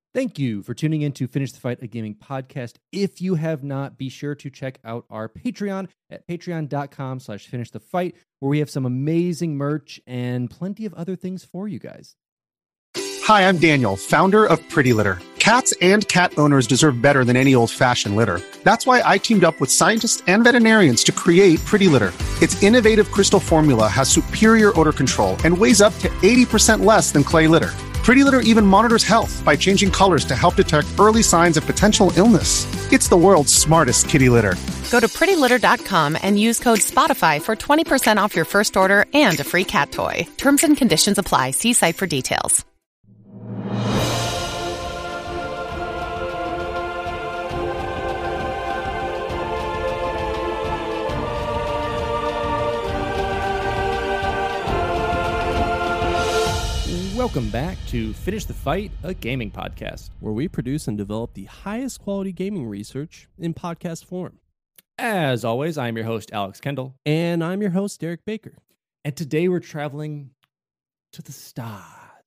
Thank you for tuning in to Finish the Fight, a gaming podcast. If you have not, be sure to check out our Patreon at patreon.com/finishthefight, where we have some amazing merch and plenty of other things for you guys. Hi, I'm Daniel, founder of Pretty Litter. Cats and cat owners deserve better than any old-fashioned litter. That's why I teamed up with scientists and veterinarians to create Pretty Litter. Its innovative crystal formula has superior odor control and weighs up to 80% less than clay litter. Pretty Litter even monitors health by changing colors to help detect early signs of potential illness. It's the world's smartest kitty litter. Go to prettylitter.com and use code SPOTIFY for 20% off your first order and a free cat toy. Terms and conditions apply. See site for details. Welcome back to Finish the Fight, a gaming podcast, where we produce and develop the highest quality gaming research in podcast form. As always, I'm your host, Alex Kendall. And I'm your host, Derek Baker. And today we're traveling to the stars.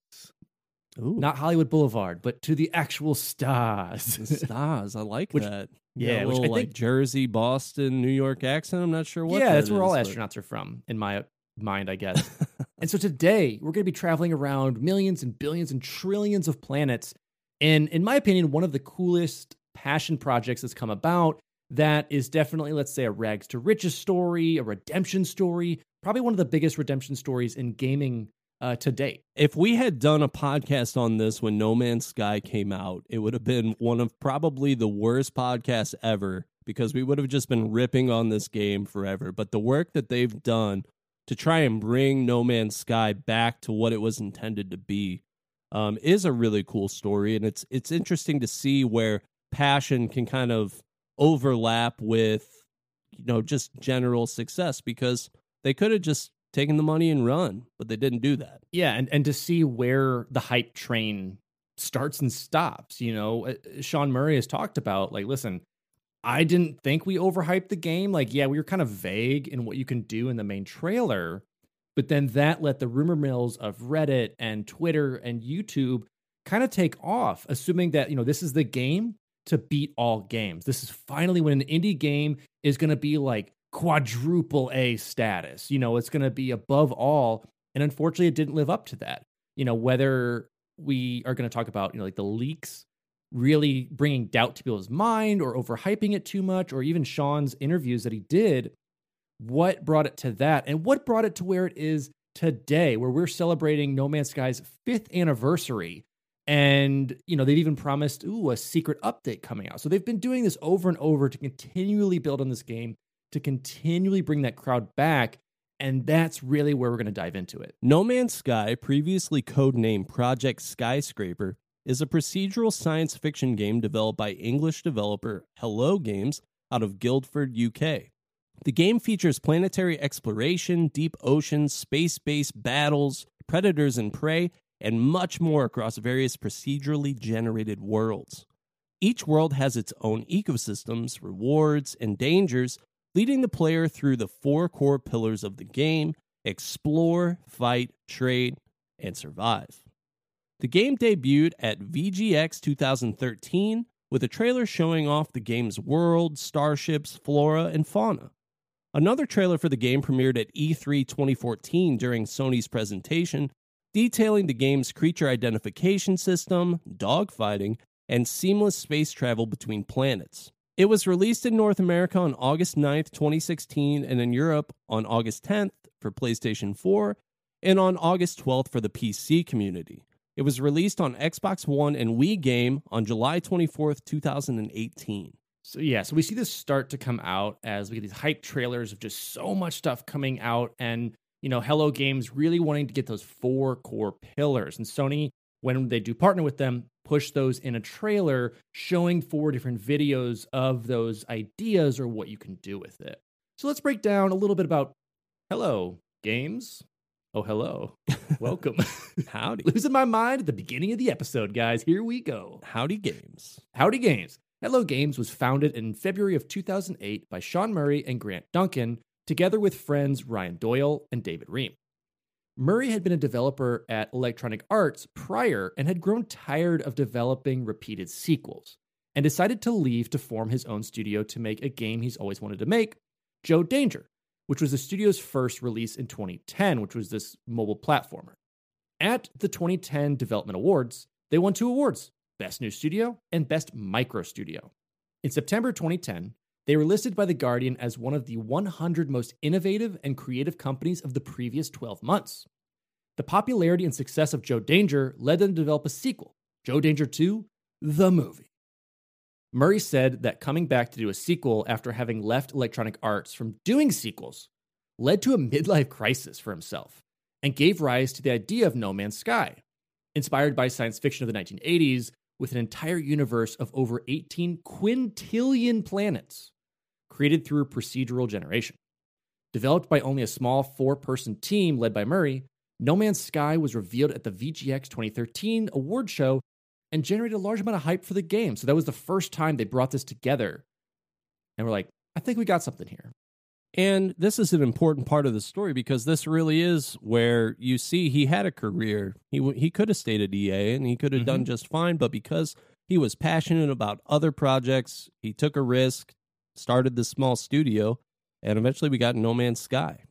Ooh. Not Hollywood Boulevard, but to the actual stars. The stars, I like that. Yeah, a which little I think, like Jersey, Boston, New York accent. I'm not sure what that's where all but astronauts are from, in my mind, I guess. And so today, we're going to be traveling around millions and billions and trillions of planets. And in my opinion, one of the coolest passion projects that's come about that is definitely, let's say, a rags to riches story, a redemption story, probably one of the biggest redemption stories in gaming to date. If we had done a podcast on this when No Man's Sky came out, it would have been one of probably the worst podcasts ever because we would have just been ripping on this game forever. But the work that they've done to try and bring No Man's Sky back to what it was intended to be is a really cool story. And it's interesting to see where passion can kind of overlap with, just general success, because they could have just taken the money and run, but they didn't do that. Yeah, and to see where the hype train starts and stops. Sean Murray has talked about, listen, I didn't think we overhyped the game. We were kind of vague in what you can do in the main trailer, but then that let the rumor mills of Reddit and Twitter and YouTube kind of take off, assuming that, this is the game to beat all games. This is finally when an indie game is going to be like quadruple A status. It's going to be above all. And unfortunately, it didn't live up to that. Whether we are going to talk about, the leaks really bringing doubt to people's mind or overhyping it too much, or even Sean's interviews that he did, what brought it to that? And what brought it to where it is today, where we're celebrating No Man's Sky's 5th anniversary. And, they've even promised, a secret update coming out. So they've been doing this over and over to continually build on this game, to continually bring that crowd back. And that's really where we're going to dive into it. No Man's Sky, previously codenamed Project Skyscraper, is a procedural science fiction game developed by English developer Hello Games out of Guildford, UK. The game features planetary exploration, deep oceans, space-based battles, predators and prey, and much more across various procedurally generated worlds. Each world has its own ecosystems, rewards, and dangers, leading the player through the 4 core pillars of the game: explore, fight, trade, and survive. The game debuted at VGX 2013 with a trailer showing off the game's world, starships, flora, and fauna. Another trailer for the game premiered at E3 2014 during Sony's presentation, detailing the game's creature identification system, dogfighting, and seamless space travel between planets. It was released in North America on August 9th, 2016, and in Europe on August 10th for PlayStation 4, and on August 12th for the PC community. It was released on Xbox One and Wii Game on July 24th, 2018. So we see this start to come out as we get these hype trailers of just so much stuff coming out, and, Hello Games really wanting to get those 4 core pillars. And Sony, when they do partner with them, push those in a trailer showing 4 different videos of those ideas or what you can do with it. So let's break down a little bit about Hello Games. Oh, hello. Welcome. Howdy. Losing my mind at the beginning of the episode, guys. Here we go. Howdy Games. Howdy Games. Hello Games was founded in February of 2008 by Sean Murray and Grant Duncan, together with friends Ryan Doyle and David Ream. Murray had been a developer at Electronic Arts prior and had grown tired of developing repeated sequels, and decided to leave to form his own studio to make a game he's always wanted to make, Joe Danger, which was the studio's first release in 2010, which was this mobile platformer. At the 2010 Development Awards, they won 2 awards, Best New Studio and Best Micro Studio. In September 2010, they were listed by The Guardian as one of the 100 most innovative and creative companies of the previous 12 months. The popularity and success of Joe Danger led them to develop a sequel, Joe Danger 2, The Movie. Murray said that coming back to do a sequel after having left Electronic Arts from doing sequels led to a midlife crisis for himself and gave rise to the idea of No Man's Sky, inspired by science fiction of the 1980s with an entire universe of over 18 quintillion planets, created through procedural generation. Developed by only a small 4-person team led by Murray, No Man's Sky was revealed at the VGX 2013 award show and generated a large amount of hype for the game. So that was the first time they brought this together. And we're like, I think we got something here. And this is an important part of the story because this really is where you see he had a career. He could have stayed at EA and he could have done just fine, but because he was passionate about other projects, he took a risk, started this small studio, and eventually we got No Man's Sky.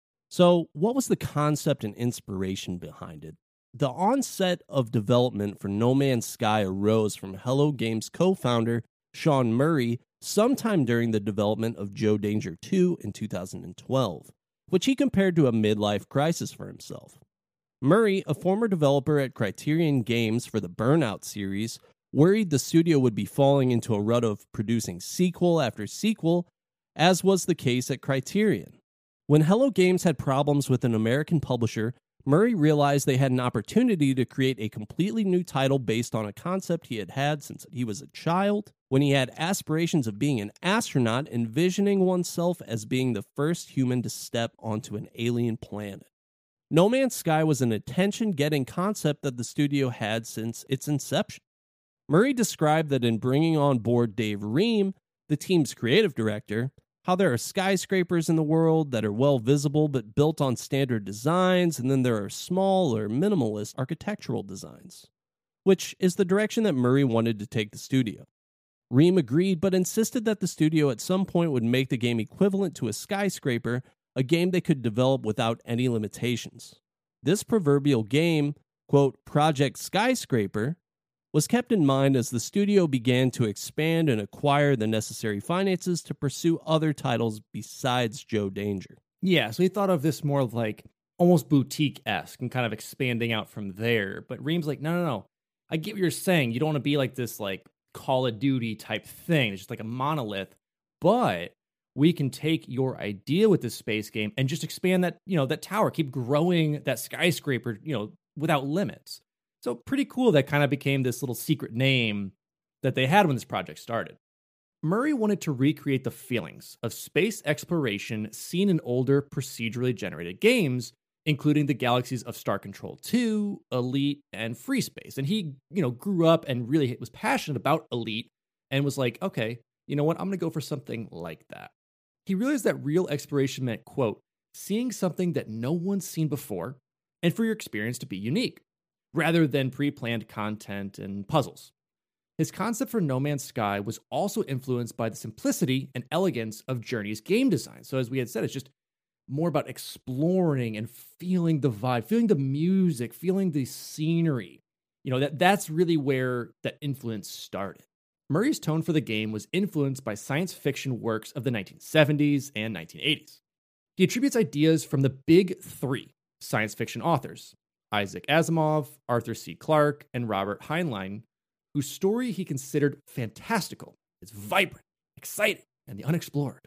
So what was the concept and inspiration behind it? The onset of development for No Man's Sky arose from Hello Games co-founder Sean Murray sometime during the development of Joe Danger 2 in 2012, which he compared to a midlife crisis for himself. Murray, a former developer at Criterion Games for the Burnout series, worried the studio would be falling into a rut of producing sequel after sequel, as was the case at Criterion. When Hello Games had problems with an American publisher, Murray realized they had an opportunity to create a completely new title based on a concept he had had since he was a child, when he had aspirations of being an astronaut, envisioning oneself as being the first human to step onto an alien planet. No Man's Sky was an attention-getting concept that the studio had since its inception. Murray described that in bringing on board Dave Ream, the team's creative director, how there are skyscrapers in the world that are well visible but built on standard designs, and then there are small or minimalist architectural designs, which is the direction that Murray wanted to take the studio. Ream agreed, but insisted that the studio at some point would make the game equivalent to a skyscraper, a game they could develop without any limitations. This proverbial game, quote, Project Skyscraper, was kept in mind as the studio began to expand and acquire the necessary finances to pursue other titles besides Joe Danger. Yeah, so he thought of this more like almost boutique-esque and kind of expanding out from there. But Ream's like, no. I get what you're saying. You don't want to be like this like Call of Duty type thing. It's just like a monolith. But we can take your idea with this space game and just expand that, that tower, keep growing that skyscraper, without limits. So pretty cool that kind of became this little secret name that they had when this project started. Murray wanted to recreate the feelings of space exploration seen in older procedurally generated games, including the galaxies of Star Control 2, Elite, and Free Space. And he, grew up and really was passionate about Elite and was like, okay, you know what? I'm going to go for something like that. He realized that real exploration meant, quote, seeing something that no one's seen before and for your experience to be unique, rather than pre-planned content and puzzles. His concept for No Man's Sky was also influenced by the simplicity and elegance of Journey's game design. So as we had said, it's just more about exploring and feeling the vibe, feeling the music, feeling the scenery. That's really where that influence started. Murray's tone for the game was influenced by science fiction works of the 1970s and 1980s. He attributes ideas from the big 3 science fiction authors, Isaac Asimov, Arthur C. Clarke, and Robert Heinlein, whose story he considered fantastical. It's vibrant, exciting, and the unexplored.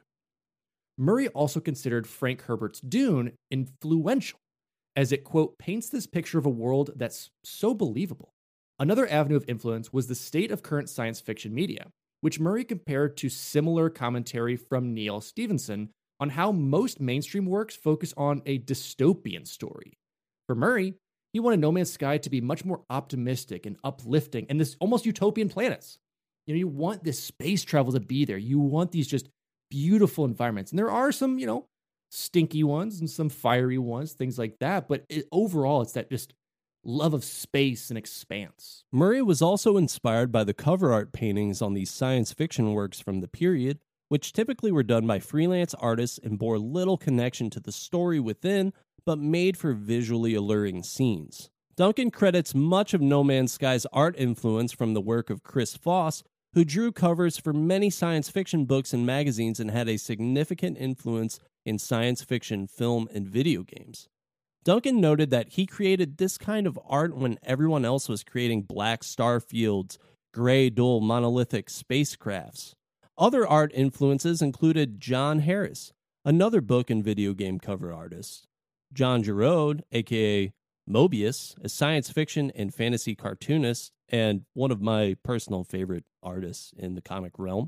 Murray also considered Frank Herbert's Dune influential, as it, quote, paints this picture of a world that's so believable. Another avenue of influence was the state of current science fiction media, which Murray compared to similar commentary from Neil Stephenson on how most mainstream works focus on a dystopian story. For Murray, he wanted No Man's Sky to be much more optimistic and uplifting and this almost utopian planets. You want this space travel to be there. You want these just beautiful environments. And there are some stinky ones and some fiery ones, things like that. But overall, it's that just love of space and expanse. Murray was also inspired by the cover art paintings on these science fiction works from the period, which typically were done by freelance artists and bore little connection to the story within, but made for visually alluring scenes. Duncan credits much of No Man's Sky's art influence from the work of Chris Foss, who drew covers for many science fiction books and magazines and had a significant influence in science fiction, film, and video games. Duncan noted that he created this kind of art when everyone else was creating black star fields, gray, dull, monolithic spacecrafts. Other art influences included John Harris, another book and video game cover artist, John Giraud, aka Mobius, a science fiction and fantasy cartoonist, and one of my personal favorite artists in the comic realm,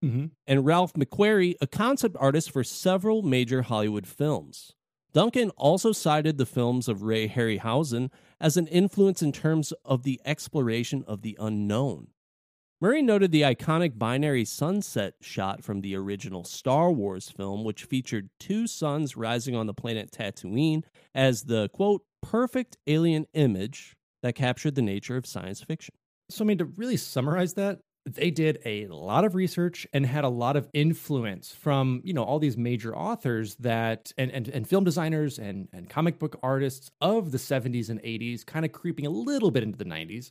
and Ralph McQuarrie, a concept artist for several major Hollywood films. Duncan also cited the films of Ray Harryhausen as an influence in terms of the exploration of the unknown. Murray noted the iconic binary sunset shot from the original Star Wars film, which featured two suns rising on the planet Tatooine, as the, quote, perfect alien image that captured the nature of science fiction. So, I mean, to really summarize that, they did a lot of research and had a lot of influence from, all these major authors that and film designers and comic book artists of the 70s and 80s, kind of creeping a little bit into the 90s,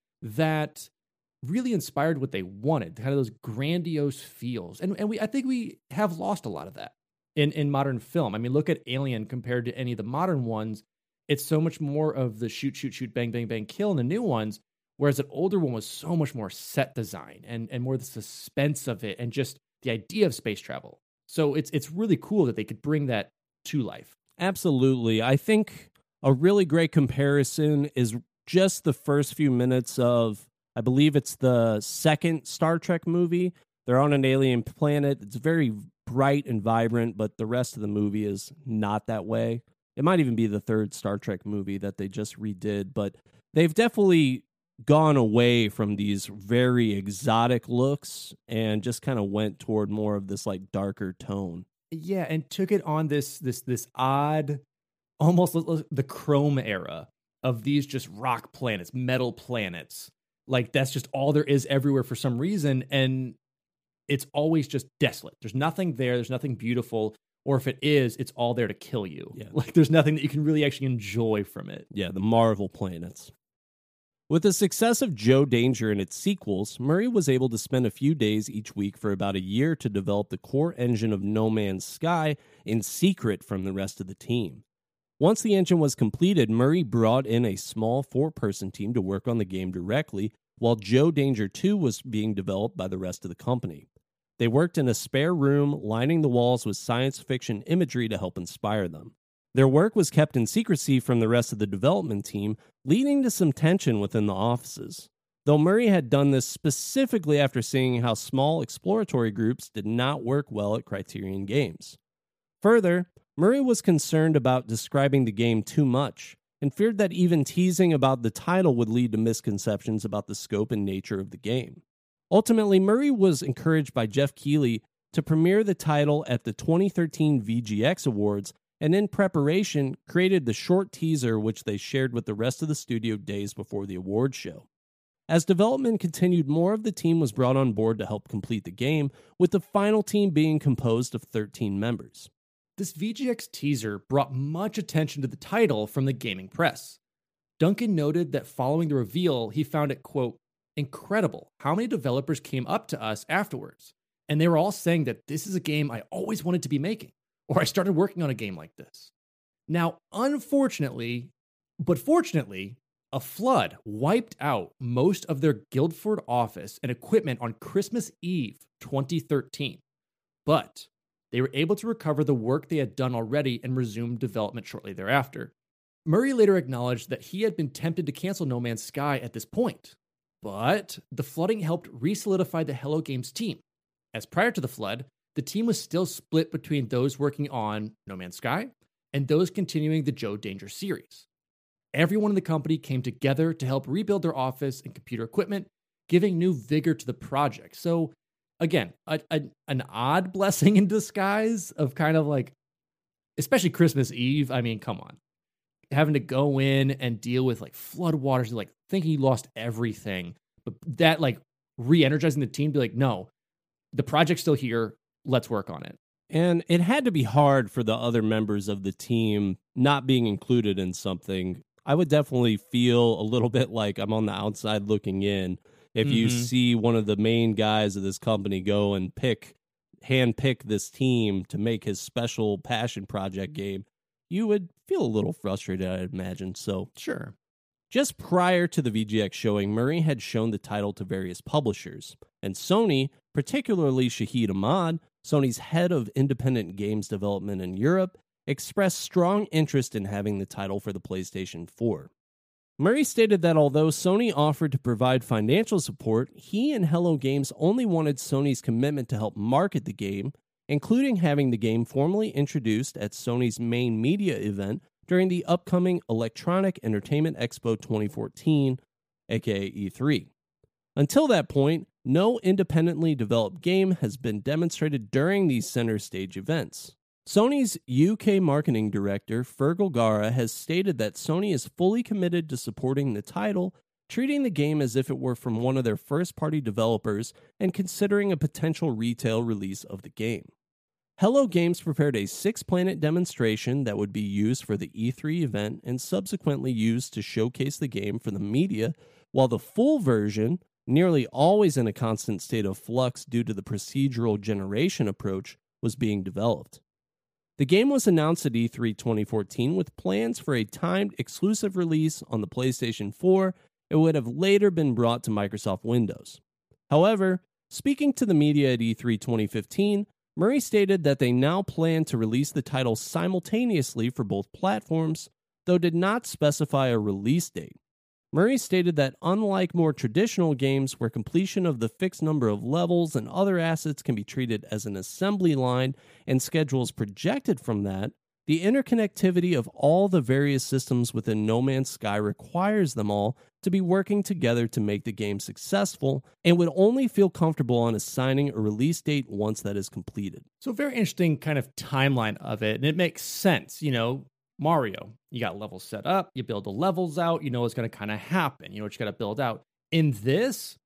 that really inspired what they wanted, kind of those grandiose feels. And I think we have lost a lot of that in modern film. I mean, look at Alien compared to any of the modern ones. It's so much more of the shoot, shoot, shoot, bang, bang, bang, kill in the new ones. Whereas an older one was so much more set design and more the suspense of it and just the idea of space travel. So it's really cool that they could bring that to life. Absolutely. I think a really great comparison is just the first few minutes of, I believe it's the second Star Trek movie. They're on an alien planet. It's very bright and vibrant, but the rest of the movie is not that way. It might even be the third Star Trek movie that they just redid, but they've definitely gone away from these very exotic looks and just kind of went toward more of this like darker tone. Yeah, and took it on this odd, almost the Chrome era of these just rock planets, metal planets. Like that's just all there is everywhere for some reason, and it's always just desolate. There's nothing there. There's nothing beautiful. Or if it is, it's all there to kill you. Yeah. Like there's nothing that you can really actually enjoy from it. Yeah, the Marvel planets. With the success of Joe Danger and its sequels, Murray was able to spend a few days each week for about a year to develop the core engine of No Man's Sky in secret from the rest of the team. Once the engine was completed, Murray brought in a small 4-person team to work on the game directly, while Joe Danger 2 was being developed by the rest of the company. They worked in a spare room, lining the walls with science fiction imagery to help inspire them. Their work was kept in secrecy from the rest of the development team, leading to some tension within the offices. Though Murray had done this specifically after seeing how small exploratory groups did not work well at Criterion Games. Further, Murray was concerned about describing the game too much, and feared that even teasing about the title would lead to misconceptions about the scope and nature of the game. Ultimately, Murray was encouraged by Jeff Keighley to premiere the title at the 2013 VGX Awards, and in preparation, created the short teaser which they shared with the rest of the studio days before the award show. As development continued, more of the team was brought on board to help complete the game, with the final team being composed of 13 members. This VGX teaser brought much attention to the title from the gaming press. Duncan noted that following the reveal, he found it, quote, incredible how many developers came up to us afterwards, and they were all saying that this is a game I always wanted to be making, or I started working on a game like this. Now, unfortunately, but fortunately, a flood wiped out most of their Guildford office and equipment on Christmas Eve 2013, but they were able to recover the work they had done already and resume development shortly thereafter. Murray later acknowledged that he had been tempted to cancel No Man's Sky at this point, but the flooding helped re-solidify the Hello Games team, as prior to the flood, the team was still split between those working on No Man's Sky and those continuing the Joe Danger series. Everyone in the company came together to help rebuild their office and computer equipment, giving new vigor to the project. So, again, an odd blessing in disguise of kind of like especially Christmas Eve. I mean, come on. Having to go in and deal with like floodwaters, like thinking you lost everything. But that like re-energizing the team, be like, no, the project's still here. Let's work on it. And it had to be hard for the other members of the team not being included in something. I would definitely feel a little bit like I'm on the outside looking in. If you see one of the main guys of this company go and handpick this team to make his special passion project game, you would feel a little frustrated, I'd imagine. So, sure. Just prior to the VGX showing, Murray had shown the title to various publishers, and Sony, particularly Shahid Ahmad, Sony's head of independent games development in Europe, expressed strong interest in having the title for the PlayStation 4. Murray stated that although Sony offered to provide financial support, he and Hello Games only wanted Sony's commitment to help market the game, including having the game formally introduced at Sony's main media event during the upcoming Electronic Entertainment Expo 2014, aka E3. Until that point, no independently developed game has been demonstrated during these center stage events. Sony's UK marketing director, Fergal Gara, has stated that Sony is fully committed to supporting the title, treating the game as if it were from one of their first-party developers and considering a potential retail release of the game. Hello Games prepared a 6-planet demonstration that would be used for the E3 event and subsequently used to showcase the game for the media, while the full version, nearly always in a constant state of flux due to the procedural generation approach, was being developed. The game was announced at E3 2014 with plans for a timed exclusive release on the PlayStation 4. It would have later been brought to Microsoft Windows. However, speaking to the media at E3 2015, Murray stated that they now plan to release the title simultaneously for both platforms, though did not specify a release date. Murray stated that unlike more traditional games where completion of the fixed number of levels and other assets can be treated as an assembly line and schedules projected from that, the interconnectivity of all the various systems within No Man's Sky requires them all to be working together to make the game successful, and would only feel comfortable on assigning a release date once that is completed. So very interesting kind of timeline of it, and it makes sense. You know, Mario, you got levels set up, you build the levels out, you know what's going to kind of happen, you know what you got to build out. In this,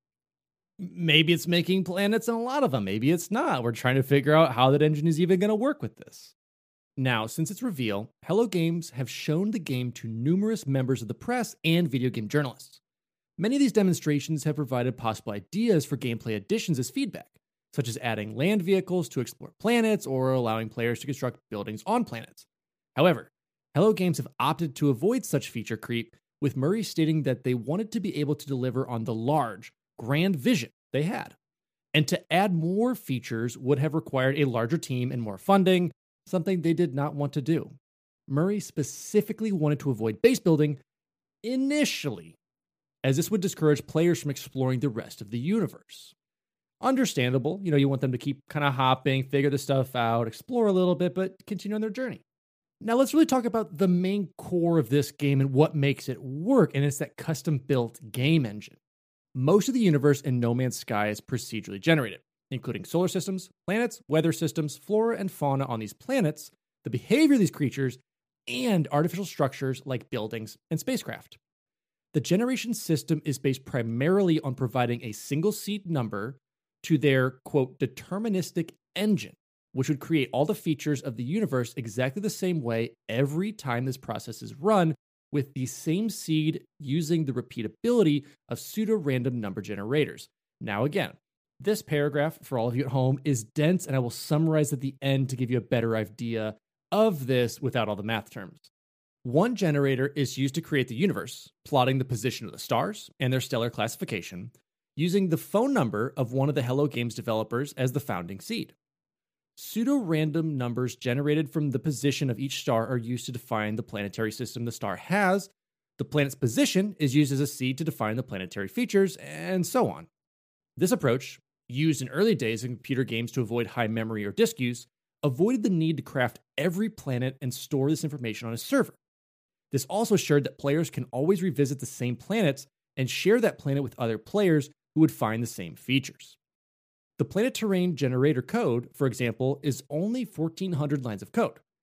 maybe it's making planets and a lot of them, maybe it's not. We're trying to figure out how that engine is even going to work with this. Now, since its reveal, Hello Games have shown the game to numerous members of the press and video game journalists. Many of these demonstrations have provided possible ideas for gameplay additions as feedback, such as adding land vehicles to explore planets or allowing players to construct buildings on planets. However, Hello Games have opted to avoid such feature creep, with Murray stating that they wanted to be able to deliver on the large, grand vision they had. And to add more features would have required a larger team and more funding, something they did not want to do. Murray specifically wanted to avoid base building initially, as this would discourage players from exploring the rest of the universe. Understandable, you want them to keep kind of hopping, figure the stuff out, explore a little bit, but continue on their journey. Now let's really talk about the main core of this game and what makes it work, and it's that custom-built game engine. Most of the universe in No Man's Sky is procedurally generated, including solar systems, planets, weather systems, flora and fauna on these planets, the behavior of these creatures, and artificial structures like buildings and spacecraft. The generation system is based primarily on providing a single seed number to their, quote, deterministic engine, which would create all the features of the universe exactly the same way every time this process is run, with the same seed using the repeatability of pseudo-random number generators. Now again, this paragraph, for all of you at home, is dense, and I will summarize at the end to give you a better idea of this without all the math terms. One generator is used to create the universe, plotting the position of the stars and their stellar classification, using the phone number of one of the Hello Games developers as the founding seed. Pseudo-random numbers generated from the position of each star are used to define the planetary system the star has. The planet's position is used as a seed to define the planetary features, and so on. This approach, used in early days in computer games to avoid high memory or disk use, avoided the need to craft every planet and store this information on a server. This also assured that players can always revisit the same planets and share that planet with other players who would find the same features. The planet terrain generator code, for example, is only 1,400 lines of code.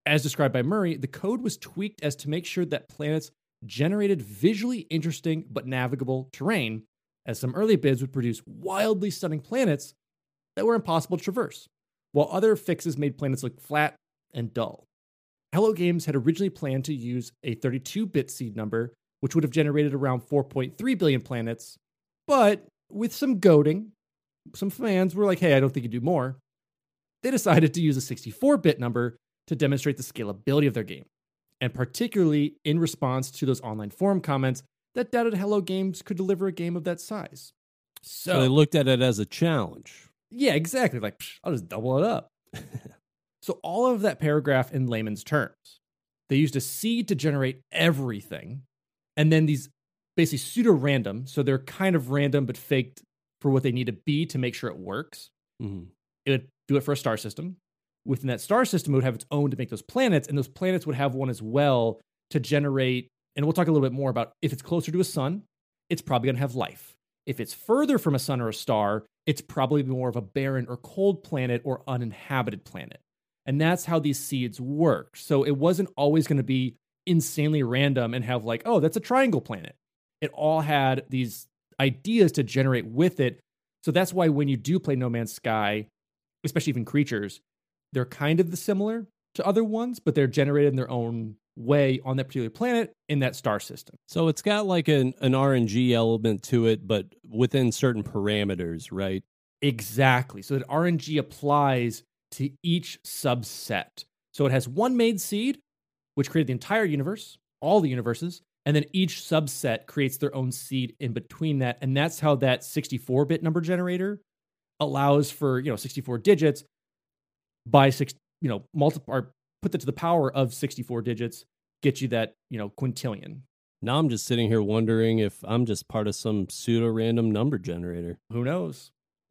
As described by Murray, the code was tweaked as to make sure that planets generated visually interesting but navigable terrain, as some early bids would produce wildly stunning planets that were impossible to traverse, while other fixes made planets look flat and dull. Hello Games had originally planned to use a 32-bit seed number, which would have generated around 4.3 billion planets, but with some goading, some fans were like, hey, I don't think you do more. They decided to use a 64-bit number to demonstrate the scalability of their game, and particularly in response to those online forum comments that doubted Hello Games could deliver a game of that size. So they looked at it as a challenge. Yeah, exactly. Like, I'll just double it up. So all of that paragraph in layman's terms, they used a seed to generate everything, and then these basically pseudo-random, so they're kind of random but faked for what they need to be to make sure it works. Mm-hmm. It would do it for a star system. Within that star system, it would have its own to make those planets, and those planets would have one as well to generate, and we'll talk a little bit more about if it's closer to a sun, it's probably going to have life. If it's further from a sun or a star, it's probably more of a barren or cold planet or uninhabited planet. And that's how these seeds work. So it wasn't always going to be insanely random and have like, oh, that's a triangle planet. It all had these ideas to generate with it. So that's why when you do play No Man's Sky, especially even creatures, they're kind of similar to other ones, but they're generated in their own way on that particular planet in that star system. So it's got like an RNG element to it, but within certain parameters, right? Exactly. So that RNG applies to each subset. So it has one made seed, which created the entire universe, all the universes, and then each subset creates their own seed in between that. And that's how that 64-bit number generator allows for, 64 digits by multiply, or put that to the power of 64 digits, get you that, quintillion. Now I'm just sitting here wondering if I'm just part of some pseudo-random number generator. Who knows?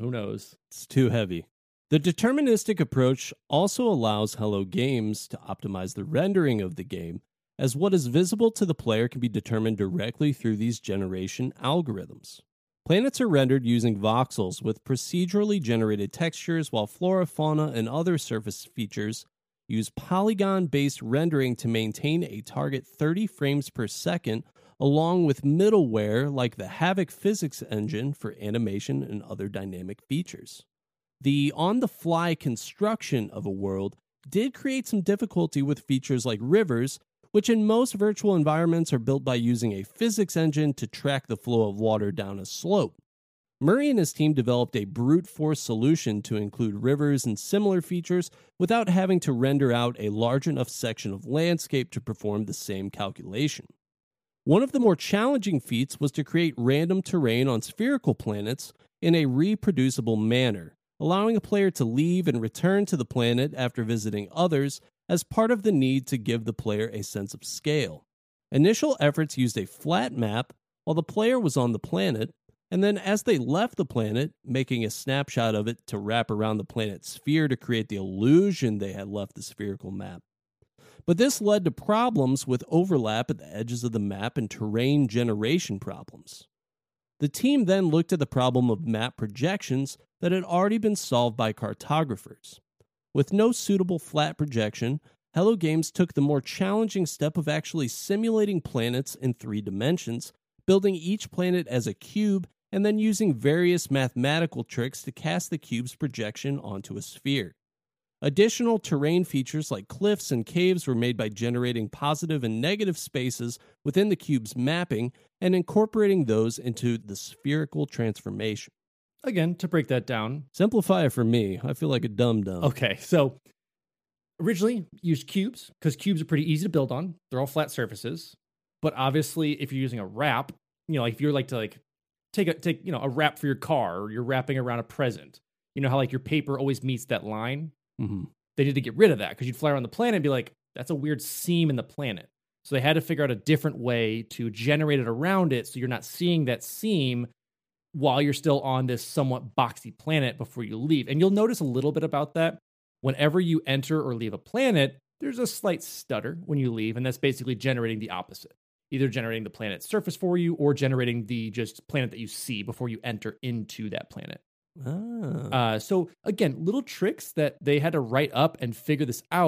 It's too heavy. The deterministic approach also allows Hello Games to optimize the rendering of the game, as what is visible to the player can be determined directly through these generation algorithms. Planets are rendered using voxels with procedurally generated textures, while flora, fauna, and other surface features use polygon-based rendering to maintain a target 30 frames per second, along with middleware like the Havok physics engine for animation and other dynamic features. The on-the-fly construction of a world did create some difficulty with features like rivers, which in most virtual environments are built by using a physics engine to track the flow of water down a slope. Murray and his team developed a brute force solution to include rivers and similar features without having to render out a large enough section of landscape to perform the same calculation. One of the more challenging feats was to create random terrain on spherical planets in a reproducible manner, allowing a player to leave and return to the planet after visiting others as part of the need to give the player a sense of scale. Initial efforts used a flat map while the player was on the planet, and then as they left the planet, making a snapshot of it to wrap around the planet's sphere to create the illusion they had left the spherical map. But this led to problems with overlap at the edges of the map and terrain generation problems. The team then looked at the problem of map projections that had already been solved by cartographers. With no suitable flat projection, Hello Games took the more challenging step of actually simulating planets in 3 dimensions, building each planet as a cube, and then using various mathematical tricks to cast the cube's projection onto a sphere. Additional terrain features like cliffs and caves were made by generating positive and negative spaces within the cube's mapping and incorporating those into the spherical transformation. Again, to break that down. Simplify it for me. I feel like a dum-dum. Okay, so originally used cubes because cubes are pretty easy to build on. They're all flat surfaces. But obviously, if you're using a wrap, like if you're like to take a wrap for your car, or you're wrapping around a present, how like your paper always meets that line. Mm-hmm. They need to get rid of that because you'd fly around the planet and be like, that's a weird seam in the planet. So they had to figure out a different way to generate it around it so you're not seeing that seam while you're still on this somewhat boxy planet before you leave. And you'll notice a little bit about that. Whenever you enter or leave a planet, there's a slight stutter when you leave, and that's basically generating the opposite. Either generating the planet's surface for you or generating the just planet that you see before you enter into that planet. Ah. So again, little tricks that they had to write up and figure this out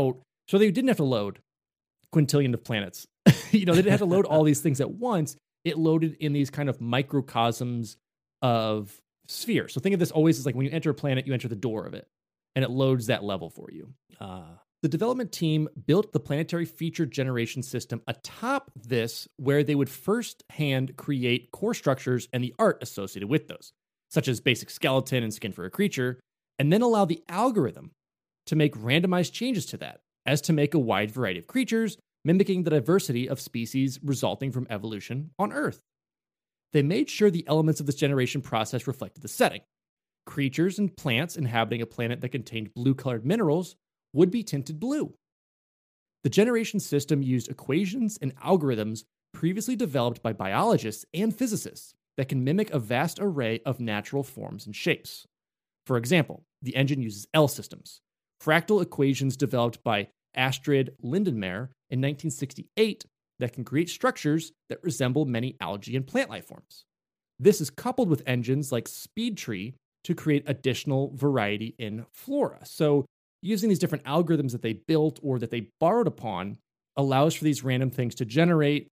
So they didn't have to load quintillion of planets. They didn't have to load all these things at once. It loaded in these kind of microcosms of sphere. So think of this always as like when you enter a planet, you enter the door of it, and it loads that level for you. The development team built the planetary feature generation system atop this, where they would first hand create core structures and the art associated with those, such as basic skeleton and skin for a creature, and then allow the algorithm to make randomized changes to that, as to make a wide variety of creatures, mimicking the diversity of species resulting from evolution on Earth. They made sure the elements of this generation process reflected the setting. Creatures and plants inhabiting a planet that contained blue-colored minerals would be tinted blue. The generation system used equations and algorithms previously developed by biologists and physicists that can mimic a vast array of natural forms and shapes. For example, the engine uses L systems, fractal equations developed by Astrid Lindenmayer in 1968 that can create structures that resemble many algae and plant life forms. This is coupled with engines like SpeedTree to create additional variety in flora. So using these different algorithms that they built or that they borrowed upon allows for these random things to generate,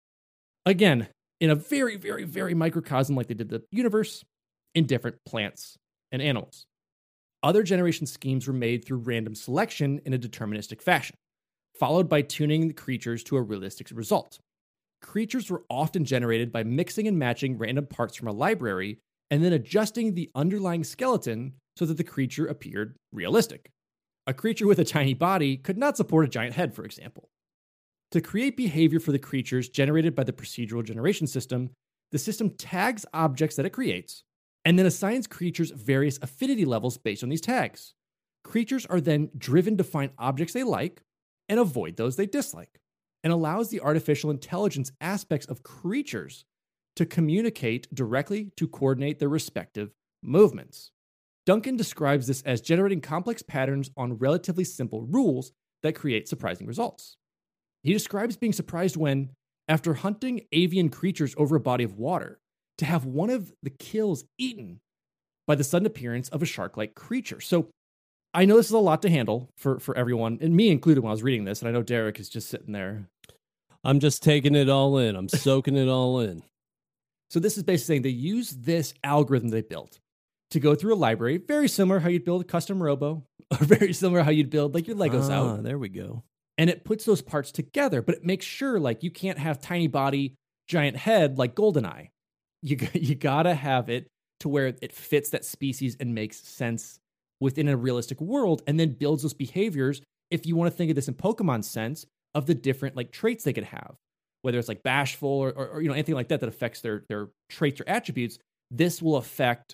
again, in a very, very, very microcosm like they did the universe, in different plants and animals. Other generation schemes were made through random selection in a deterministic fashion, followed by tuning the creatures to a realistic result. Creatures were often generated by mixing and matching random parts from a library and then adjusting the underlying skeleton so that the creature appeared realistic. A creature with a tiny body could not support a giant head, for example. To create behavior for the creatures generated by the procedural generation system, the system tags objects that it creates and then assigns creatures various affinity levels based on these tags. Creatures are then driven to find objects they like and avoid those they dislike, and allows the artificial intelligence aspects of creatures to communicate directly to coordinate their respective movements. Duncan describes this as generating complex patterns on relatively simple rules that create surprising results. He describes being surprised when, after hunting avian creatures over a body of water, to have one of the kills eaten by the sudden appearance of a shark-like creature. So I know this is a lot to handle for everyone, and me included when I was reading this, and I know Derek is just sitting there. I'm just taking it all in. I'm soaking it all in. So this is basically saying they use this algorithm they built to go through a library, very similar how you'd build a custom robo, or very similar how you'd build like your Legos out. There we go. And it puts those parts together, but it makes sure like you can't have tiny body, giant head like GoldenEye. You gotta have it to where it fits that species and makes sense within a realistic world, and then builds those behaviors. If you want to think of this in Pokemon sense, of the different like traits they could have, whether it's like bashful or anything like that affects their traits or attributes, this will affect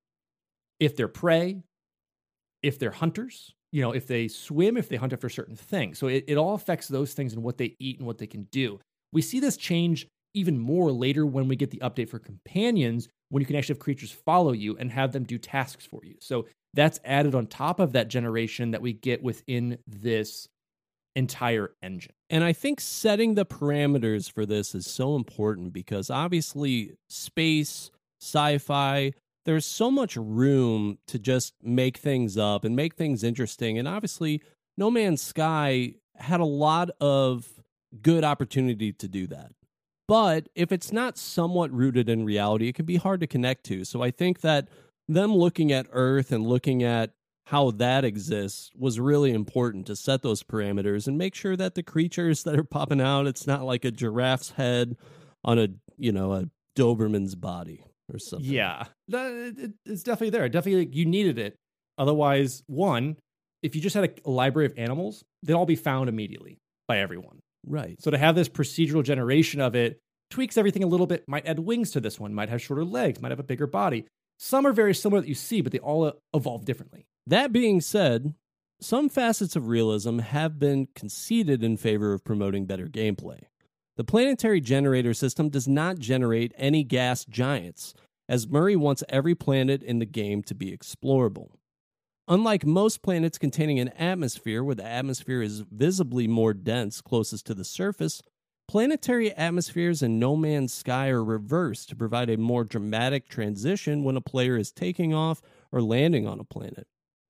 if they're prey, if they're hunters, if they swim, if they hunt after certain things. So it all affects those things and what they eat and what they can do. We see this change even more later when we get the update for companions, when you can actually have creatures follow you and have them do tasks for you. So that's added on top of that generation that we get within this entire engine. And I think setting the parameters for this is so important because obviously space, sci-fi, there's so much room to just make things up and make things interesting. And obviously No Man's Sky had a lot of good opportunity to do that. But if it's not somewhat rooted in reality, it can be hard to connect to. So I think that them looking at Earth and looking at how that exists was really important to set those parameters and make sure that the creatures that are popping out, it's not like a giraffe's head on a Doberman's body or something. Yeah, it's definitely there. Definitely, you needed it. Otherwise, one, if you just had a library of animals, they'd all be found immediately by everyone. Right. So to have this procedural generation of it tweaks everything a little bit, might add wings to this one, might have shorter legs, might have a bigger body. Some are very similar that you see, but they all evolve differently. That being said, some facets of realism have been conceded in favor of promoting better gameplay. The planetary generator system does not generate any gas giants, as Murray wants every planet in the game to be explorable. Unlike most planets containing an atmosphere, where the atmosphere is visibly more dense closest to the surface, planetary atmospheres in No Man's Sky are reversed to provide a more dramatic transition when a player is taking off or landing on a planet.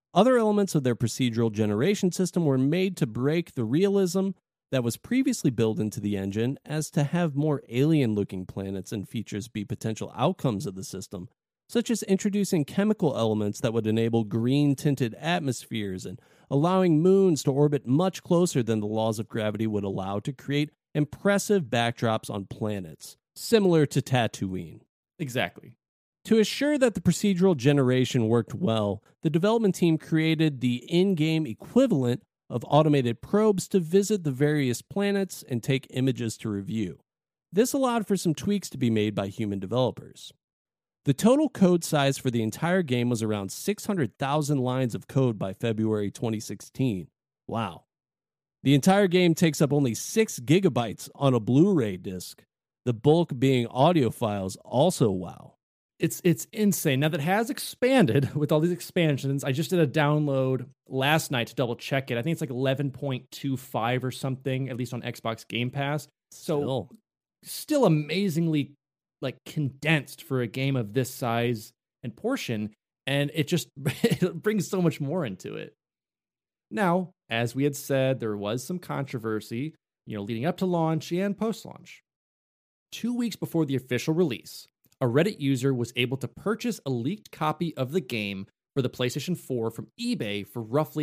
Other elements of their procedural generation system were made to break the realism that was previously built into the engine, as to have more alien-looking planets and features be potential outcomes of the system, such as introducing chemical elements that would enable green-tinted atmospheres and allowing moons to orbit much closer than the laws of gravity would allow to create impressive backdrops on planets, similar to Tatooine. Exactly. To assure that the procedural generation worked well, the development team created the in-game equivalent of automated probes to visit the various planets and take images to review. This allowed for some tweaks to be made by human developers. The total code size for the entire game was around 600,000 lines of code by February 2016. Wow. The entire game takes up only 6 gigabytes on a Blu-ray disc, the bulk being audio files. Also wow. It's insane. Now that has expanded with all these expansions. I just did a download last night to double check it. I think it's like 11.25 or something, at least on Xbox Game Pass. So still amazingly like condensed for a game of this size and portion, and it just it brings so much more into it. Now, as we had said, there was some controversy, leading up to launch and post-launch. 2 weeks before the official release, a Reddit user was able to purchase a leaked copy of the game for the PlayStation 4 from eBay for roughly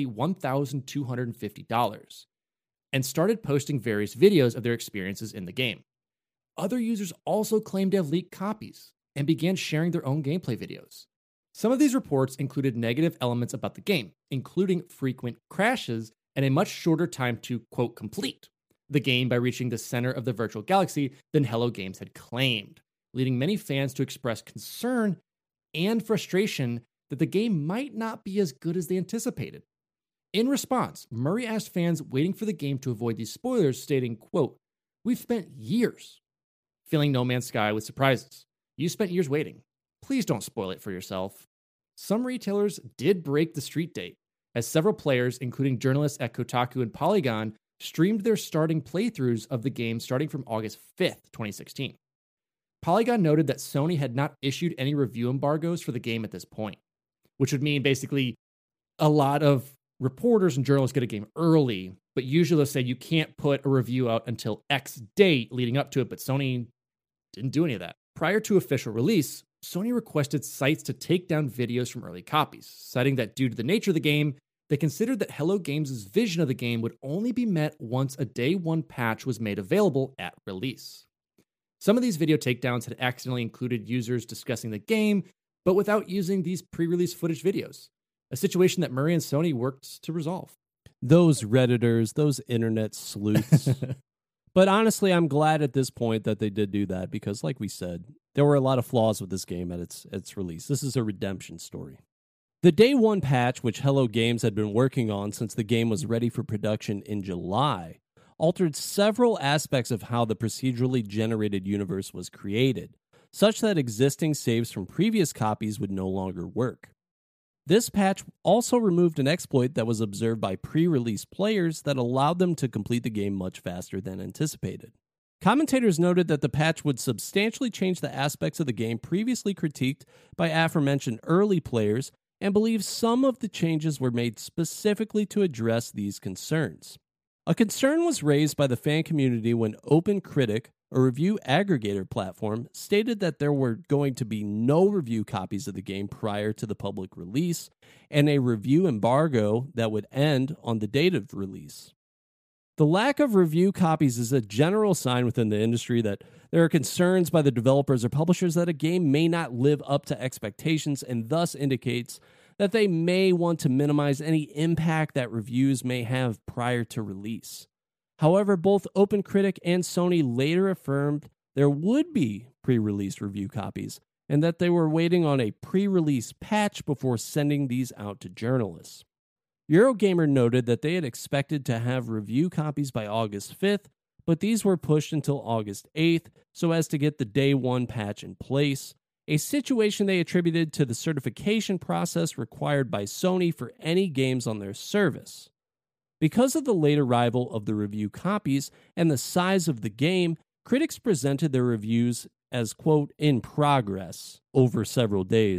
$1,250 and started posting various videos of their experiences in the game. Other users also claimed to have leaked copies and began sharing their own gameplay videos. Some of these reports included negative elements about the game, including frequent crashes and a much shorter time to, quote, complete the game by reaching the center of the virtual galaxy than Hello Games had claimed, leading many fans to express concern and frustration that the game might not be as good as they anticipated. In response, Murray asked fans waiting for the game to avoid these spoilers, stating, quote, "We've spent years filling No Man's Sky with surprises. You spent years waiting. Please don't spoil it for yourself." Some retailers did break the street date, as several players, including journalists at Kotaku and Polygon, streamed their starting playthroughs of the game starting from August 5th, 2016. Polygon noted that Sony had not issued any review embargoes for the game at this point, which would mean basically a lot of reporters and journalists get a game early, but usually they'll say you can't put a review out until X date leading up to it, but Sony didn't do any of that. Prior to official release, Sony requested sites to take down videos from early copies, citing that due to the nature of the game, they considered that Hello Games' vision of the game would only be met once a day one patch was made available at release. Some of these video takedowns had accidentally included users discussing the game, but without using these pre-release footage videos, a situation that Murray and Sony worked to resolve. Those Redditors, those internet sleuths. But honestly, I'm glad at this point that they did do that because, like we said, there were a lot of flaws with this game at its release. This is a redemption story. The Day 1 patch, which Hello Games had been working on since the game was ready for production in July, altered several aspects of how the procedurally generated universe was created, such that existing saves from previous copies would no longer work. This patch also removed an exploit that was observed by pre-release players that allowed them to complete the game much faster than anticipated. Commentators noted that the patch would substantially change the aspects of the game previously critiqued by aforementioned early players and believe some of the changes were made specifically to address these concerns. A concern was raised by the fan community when OpenCritic, a review aggregator platform, stated that there were going to be no review copies of the game prior to the public release, and a review embargo that would end on the date of release. The lack of review copies is a general sign within the industry that there are concerns by the developers or publishers that a game may not live up to expectations, and thus indicates that they may want to minimize any impact that reviews may have prior to release. However, both OpenCritic and Sony later affirmed there would be pre-release review copies, and that they were waiting on a pre-release patch before sending these out to journalists. Eurogamer noted that they had expected to have review copies by August 5th, but these were pushed until August 8th so as to get the Day 1 patch in place, a situation they attributed to the certification process required by Sony for any games on their service. Because of the late arrival of the review copies and the size of the game, critics presented their reviews as, quote, in progress over several days,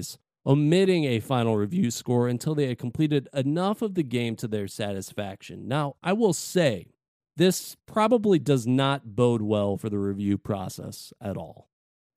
omitting a final review score until they had completed enough of the game to their satisfaction. Now, I will say, this probably does not bode well for the review process at all.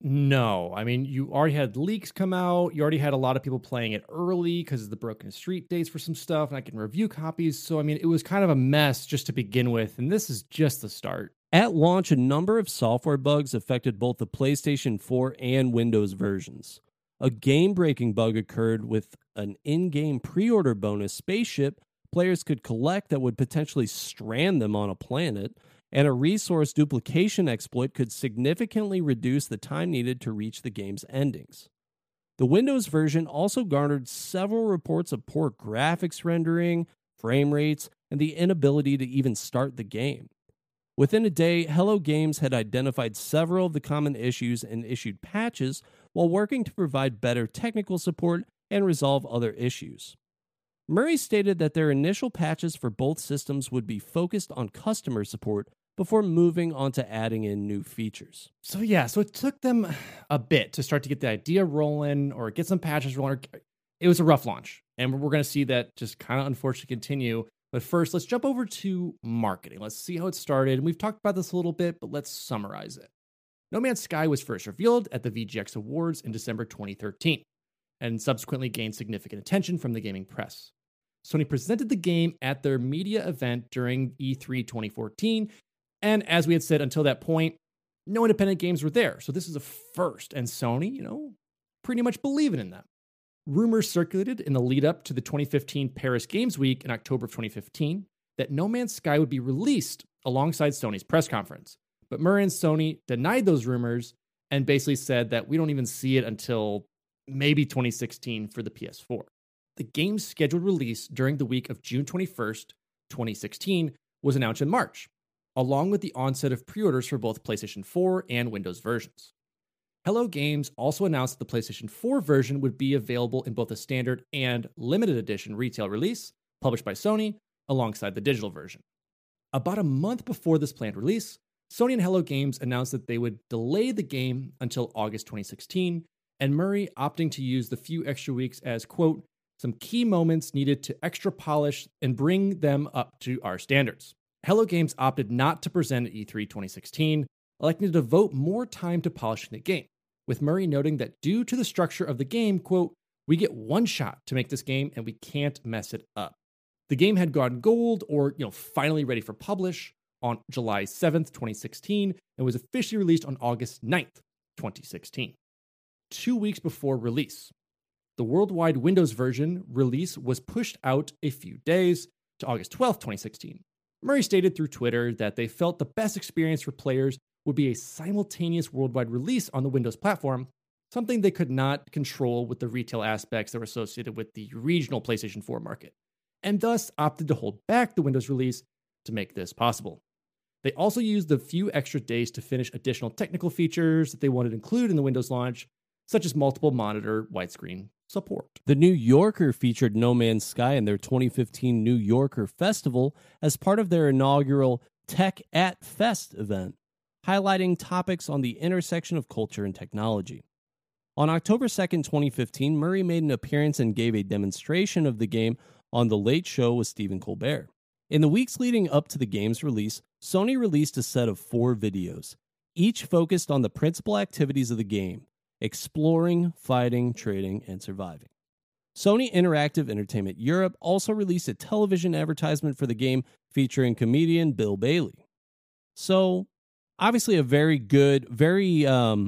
No, I mean, you already had leaks come out. You already had a lot of people playing it early because of the Broken Street dates for some stuff, and I can review copies. So, I mean, it was kind of a mess just to begin with, and this is just the start. At launch, a number of software bugs affected both the PlayStation 4 and Windows versions. A game-breaking bug occurred with an in-game pre-order bonus spaceship players could collect that would potentially strand them on a planet, and a resource duplication exploit could significantly reduce the time needed to reach the game's endings. The Windows version also garnered several reports of poor graphics rendering, frame rates, and the inability to even start the game. Within a day, Hello Games had identified several of the common issues and issued patches while working to provide better technical support and resolve other issues. Murray stated that their initial patches for both systems would be focused on customer support before moving on to adding in new features. So it took them a bit to start to get the idea rolling or get some patches rolling. It was a rough launch, and we're going to see that just kind of unfortunately continue. But first, let's jump over to marketing. Let's see how it started. And we've talked about this a little bit, but let's summarize it. No Man's Sky was first revealed at the VGX Awards in December 2013, and subsequently gained significant attention from the gaming press. Sony presented the game at their media event during E3 2014, and as we had said until that point, no independent games were there. So this is a first, and Sony, pretty much believing in them. Rumors circulated in the lead up to the 2015 Paris Games Week in October of 2015 that No Man's Sky would be released alongside Sony's press conference. But Murray and Sony denied those rumors and basically said that we don't even see it until maybe 2016 for the PS4. The game's scheduled release during the week of June 21st, 2016 was announced in March, along with the onset of pre-orders for both PlayStation 4 and Windows versions. Hello Games also announced that the PlayStation 4 version would be available in both a standard and limited edition retail release, published by Sony, alongside the digital version. About a month before this planned release, Sony and Hello Games announced that they would delay the game until August 2016, and Murray opting to use the few extra weeks as, quote, some key moments needed to extra polish and bring them up to our standards. Hello Games opted not to present at E3 2016, electing to devote more time to polishing the game, with Murray noting that due to the structure of the game, quote, we get one shot to make this game and we can't mess it up. The game had gone gold or, finally ready for publish on July 7th, 2016, and was officially released on August 9th, 2016. 2 weeks before release, the worldwide Windows version release was pushed out a few days to August 12th, 2016. Murray stated through Twitter that they felt the best experience for players would be a simultaneous worldwide release on the Windows platform, something they could not control with the retail aspects that were associated with the regional PlayStation 4 market, and thus opted to hold back the Windows release to make this possible. They also used the few extra days to finish additional technical features that they wanted to include in the Windows launch, such as multiple monitor widescreen support. The New Yorker featured No Man's Sky in their 2015 New Yorker Festival as part of their inaugural Tech at Fest event, highlighting topics on the intersection of culture and technology. On October 2nd, 2015, Murray made an appearance and gave a demonstration of the game on The Late Show with Stephen Colbert. In the weeks leading up to the game's release, Sony released a set of 4 videos, each focused on the principal activities of the game: exploring, fighting, trading, and surviving. Sony Interactive Entertainment Europe also released a television advertisement for the game featuring comedian Bill Bailey. So, obviously a very good, very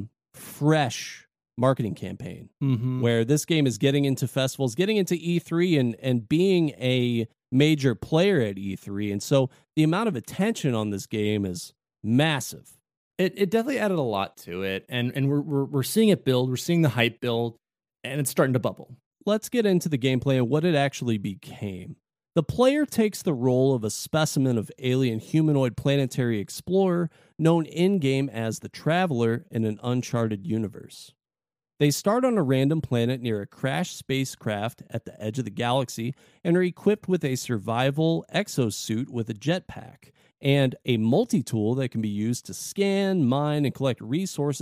fresh marketing campaign, where this game is getting into festivals, getting into E3, and being a major player at E3. And so the amount of attention on this game is massive. It definitely added a lot to it, and we're seeing it build, we're seeing the hype build, and it's starting to bubble. Let's get into the gameplay and what it actually became. The player takes the role of a specimen of alien humanoid planetary explorer known in-game as the Traveler in an uncharted universe. They start on a random planet near a crashed spacecraft at the edge of the galaxy and are equipped with a survival exosuit with a jetpack and a multi-tool that can be used to scan, mine, and collect resources,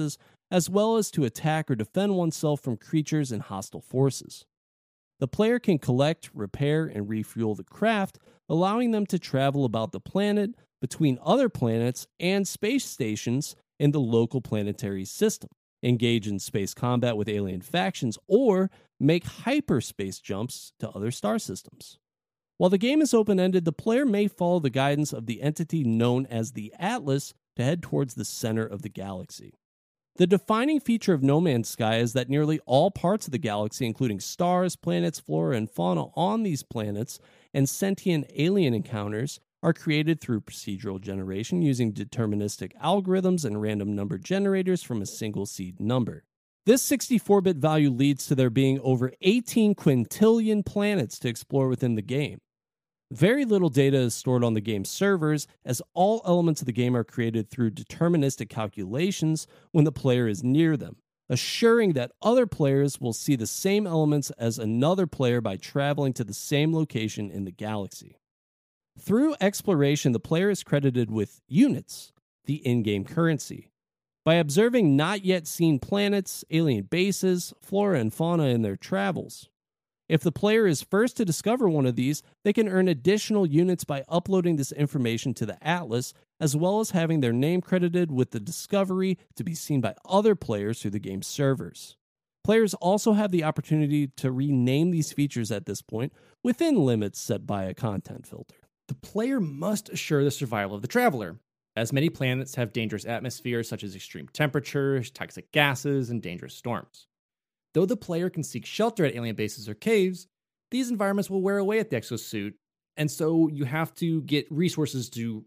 as well as to attack or defend oneself from creatures and hostile forces. The player can collect, repair, and refuel the craft, allowing them to travel about the planet, between other planets and space stations in the local planetary system, engage in space combat with alien factions, or make hyperspace jumps to other star systems. While the game is open-ended, the player may follow the guidance of the entity known as the Atlas to head towards the center of the galaxy. The defining feature of No Man's Sky is that nearly all parts of the galaxy, including stars, planets, flora, and fauna on these planets, and sentient alien encounters, are created through procedural generation using deterministic algorithms and random number generators from a single seed number. This 64-bit value leads to there being over 18 quintillion planets to explore within the game. Very little data is stored on the game's servers, as all elements of the game are created through deterministic calculations when the player is near them, assuring that other players will see the same elements as another player by traveling to the same location in the galaxy. Through exploration, the player is credited with units, the in-game currency. By observing not yet seen planets, alien bases, flora and fauna in their travels. If the player is first to discover one of these, they can earn additional units by uploading this information to the Atlas, as well as having their name credited with the discovery to be seen by other players through the game's servers. Players also have the opportunity to rename these features at this point within limits set by a content filter. The player must assure the survival of the traveler, as many planets have dangerous atmospheres such as extreme temperatures, toxic gases, and dangerous storms. Though the player can seek shelter at alien bases or caves, these environments will wear away at the exosuit, and so you have to get resources to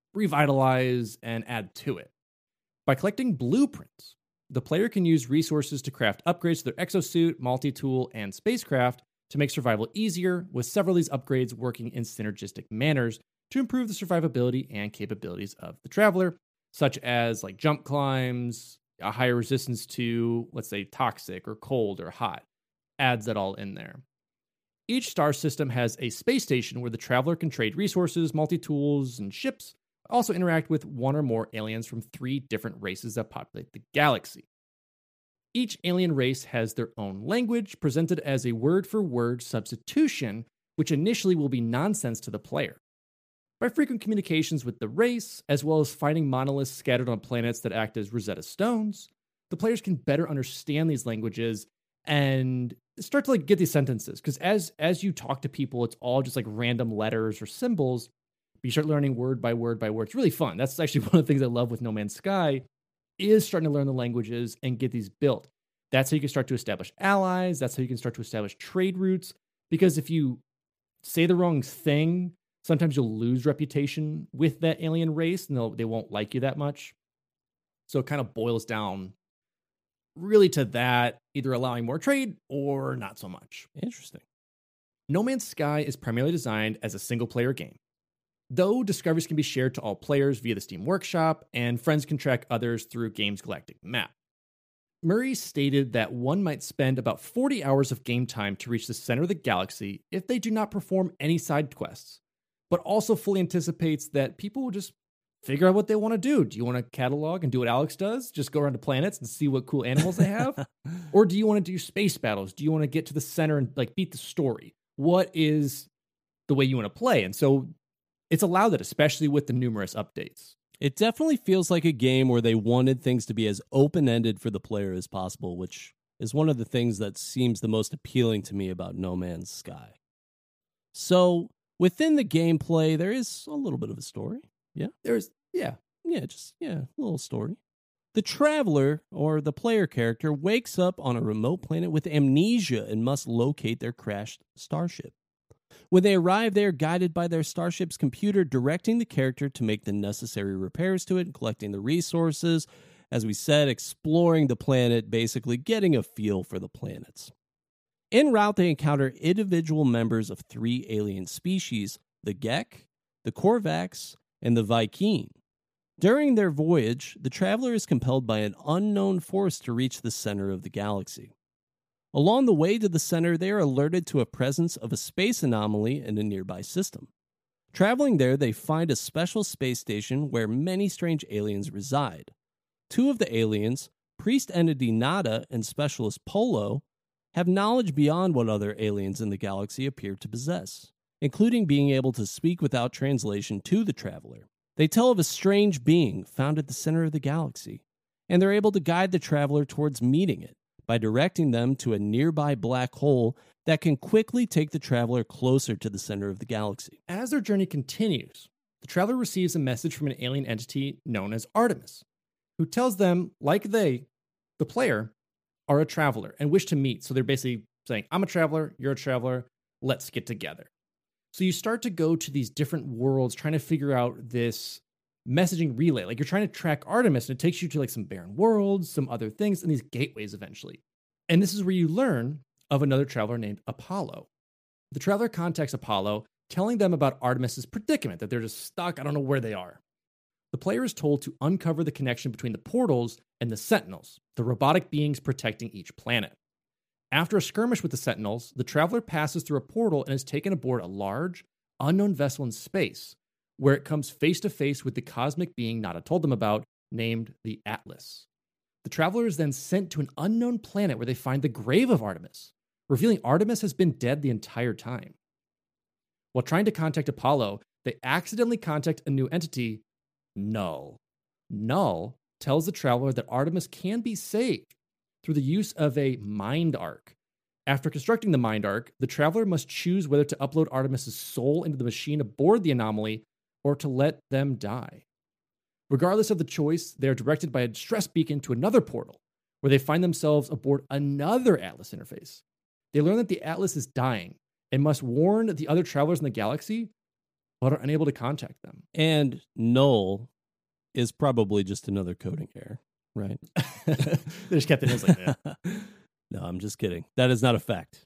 revitalize and add to it. By collecting blueprints, the player can use resources to craft upgrades to their exosuit, multi-tool, and spacecraft to make survival easier, with several of these upgrades working in synergistic manners to improve the survivability and capabilities of the traveler, such as like jump climbs, a higher resistance to, let's say, toxic or cold or hot. Adds that all in there. Each star system has a space station where the traveler can trade resources, multi-tools, and ships, also interact with one or more aliens from 3 different races that populate the galaxy. Each alien race has their own language, presented as a word-for-word substitution, which initially will be nonsense to the player. By frequent communications with the race, as well as finding monoliths scattered on planets that act as Rosetta Stones, the players can better understand these languages and start to get these sentences. Because as you talk to people, it's all just random letters or symbols. But you start learning word by word by word. It's really fun. That's actually one of the things I love with No Man's Sky, is starting to learn the languages and get these built. That's how you can start to establish allies. That's how you can start to establish trade routes. Because if you say the wrong thing, sometimes you'll lose reputation with that alien race, and they won't like you that much. So it kind of boils down really to that, either allowing more trade or not so much. Interesting. No Man's Sky is primarily designed as a single-player game, though discoveries can be shared to all players via the Steam Workshop, and friends can track others through Games Galactic Map. Murray stated that one might spend about 40 hours of game time to reach the center of the galaxy if they do not perform any side quests, but also fully anticipates that people will just figure out what they want to do. Do you want to catalog and do what Alex does? Just go around to planets and see what cool animals they have? Or do you want to do space battles? Do you want to get to the center and beat the story? What is the way you want to play? And so it's allowed that, especially with the numerous updates. It definitely feels like a game where they wanted things to be as open-ended for the player as possible, which is one of the things that seems the most appealing to me about No Man's Sky. So within the gameplay, there is a little bit of a story. Yeah? Yeah, a little story. The traveler, or the player character, wakes up on a remote planet with amnesia and must locate their crashed starship. When they arrive, they are guided by their starship's computer, directing the character to make the necessary repairs to it and collecting the resources. As we said, exploring the planet, basically getting a feel for the planets. En route, they encounter individual members of 3 alien species, the Gek, the Korvax, and the Vy'keen. During their voyage, the traveler is compelled by an unknown force to reach the center of the galaxy. Along the way to the center, they are alerted to a presence of a space anomaly in a nearby system. Traveling there, they find a special space station where many strange aliens reside. 2 of the aliens, priest entity Nada and specialist Polo have knowledge beyond what other aliens in the galaxy appear to possess, including being able to speak without translation to the traveler. They tell of a strange being found at the center of the galaxy, and they're able to guide the traveler towards meeting it by directing them to a nearby black hole that can quickly take the traveler closer to the center of the galaxy. As their journey continues, the traveler receives a message from an alien entity known as Artemis, who tells them, like they, the player, are a traveler and wish to meet. So they're basically saying, I'm a traveler, you're a traveler, let's get together. So you start to go to these different worlds trying to figure out this messaging relay. Like you're trying to track Artemis, and it takes you to like some barren worlds, some other things, and these gateways eventually. And this is where you learn of another traveler named Apollo. The traveler contacts Apollo, telling them about Artemis's predicament, that they're just stuck, I don't know where they are. The player is told to uncover the connection between the portals and the Sentinels, the robotic beings protecting each planet. After a skirmish with the Sentinels, the traveler passes through a portal and is taken aboard a large, unknown vessel in space, where it comes face to face with the cosmic being Nada told them about, named the Atlas. The traveler is then sent to an unknown planet where they find the grave of Artemis, revealing Artemis has been dead the entire time. While trying to contact Apollo, they accidentally contact a new entity, Null. Null tells the traveler that Artemis can be saved through the use of a mind arc. After constructing the mind arc, the traveler must choose whether to upload Artemis's soul into the machine aboard the anomaly or to let them die. Regardless of the choice, they are directed by a distress beacon to another portal, where they find themselves aboard another Atlas interface. They learn that the Atlas is dying and must warn the other travelers in the galaxy, but are unable to contact them. And Null is probably just another coding error, right? They just kept it as like that. No, I'm just kidding. That is not a fact.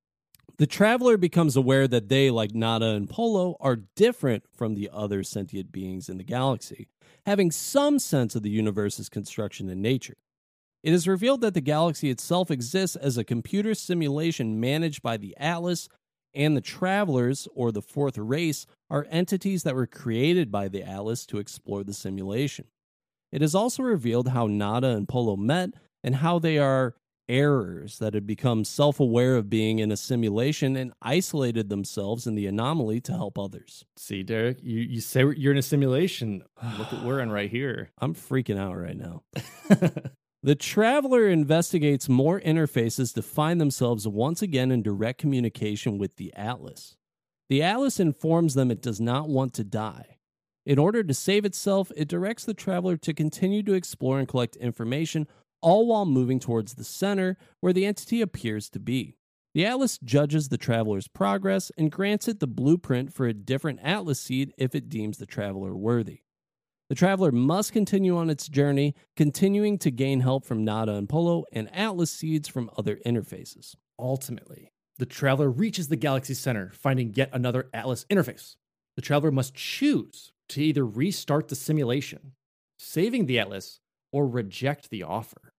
The traveler becomes aware that they, like Nada and Polo, are different from the other sentient beings in the galaxy, having some sense of the universe's construction and nature. It is revealed that the galaxy itself exists as a computer simulation managed by the Atlas, and the travelers, or the fourth race, are entities that were created by the Atlas to explore the simulation. It is also revealed how Nada and Polo met and how they are errors that had become self-aware of being in a simulation and isolated themselves in the anomaly to help others. See, Derek, you say you're in a simulation. Look what we're in right here. I'm freaking out right now. The traveler investigates more interfaces to find themselves once again in direct communication with the Atlas. The Atlas informs them it does not want to die. In order to save itself, it directs the traveler to continue to explore and collect information, all while moving towards the center where the entity appears to be. The Atlas judges the traveler's progress and grants it the blueprint for a different Atlas seed if it deems the traveler worthy. The traveler must continue on its journey, continuing to gain help from Nada and Polo and Atlas seeds from other interfaces. Ultimately, the traveler reaches the galaxy's center, finding yet another Atlas interface. The traveler must choose to either restart the simulation, saving the Atlas, or reject the offer.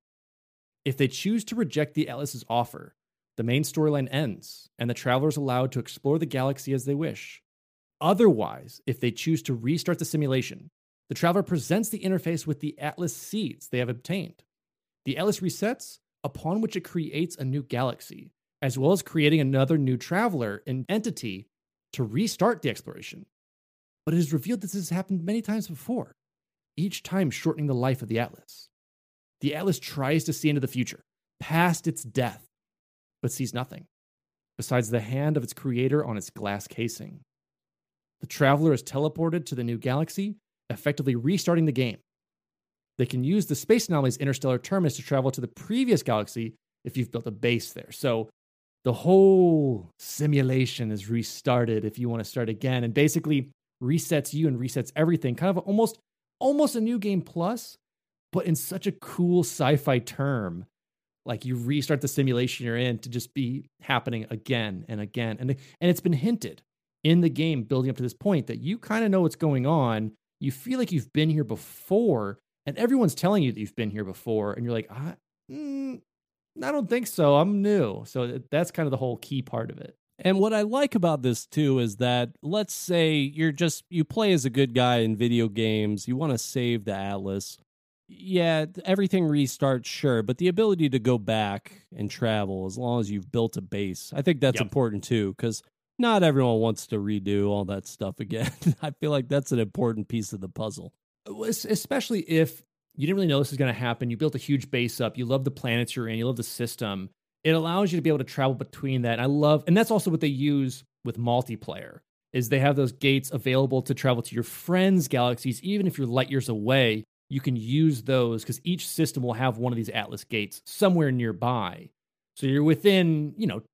If they choose to reject the Atlas's offer, the main storyline ends, and the traveler is allowed to explore the galaxy as they wish. Otherwise, if they choose to restart the simulation, the traveler presents the interface with the Atlas seeds they have obtained. The Atlas resets, upon which it creates a new galaxy, as well as creating another new traveler and entity to restart the exploration. But it is revealed that this has happened many times before, each time shortening the life of the Atlas. The Atlas tries to see into the future, past its death, but sees nothing, besides the hand of its creator on its glass casing. The traveler is teleported to the new galaxy, effectively restarting the game. They can use the space anomaly's interstellar terminus to travel to the previous galaxy if you've built a base there. So the whole simulation is restarted if you want to start again, and basically resets you and resets everything. Kind of almost a new game plus, but in such a cool sci-fi term. Like you restart the simulation you're in to just be happening again and again. And it's been hinted in the game building up to this point that you kind of know what's going on. You feel like you've been here before, and everyone's telling you that you've been here before, and you're like, I don't think so. I'm new. So that's kind of the whole key part of it. And what I like about this too is that, let's say you play as a good guy in video games, you want to save the Atlas, Yeah, everything restarts, sure, but the ability to go back and travel as long as you've built a base, I think that's important too, because not everyone wants to redo all that stuff again. I feel like that's an important piece of the puzzle. Especially if you didn't really know this was going to happen. You built a huge base up. You love the planets you're in. You love the system. It allows you to be able to travel between that. And that's also what they use with multiplayer, is they have those gates available to travel to your friends' galaxies, even if you're light years away. You can use those because each system will have one of these Atlas gates somewhere nearby. So you're within,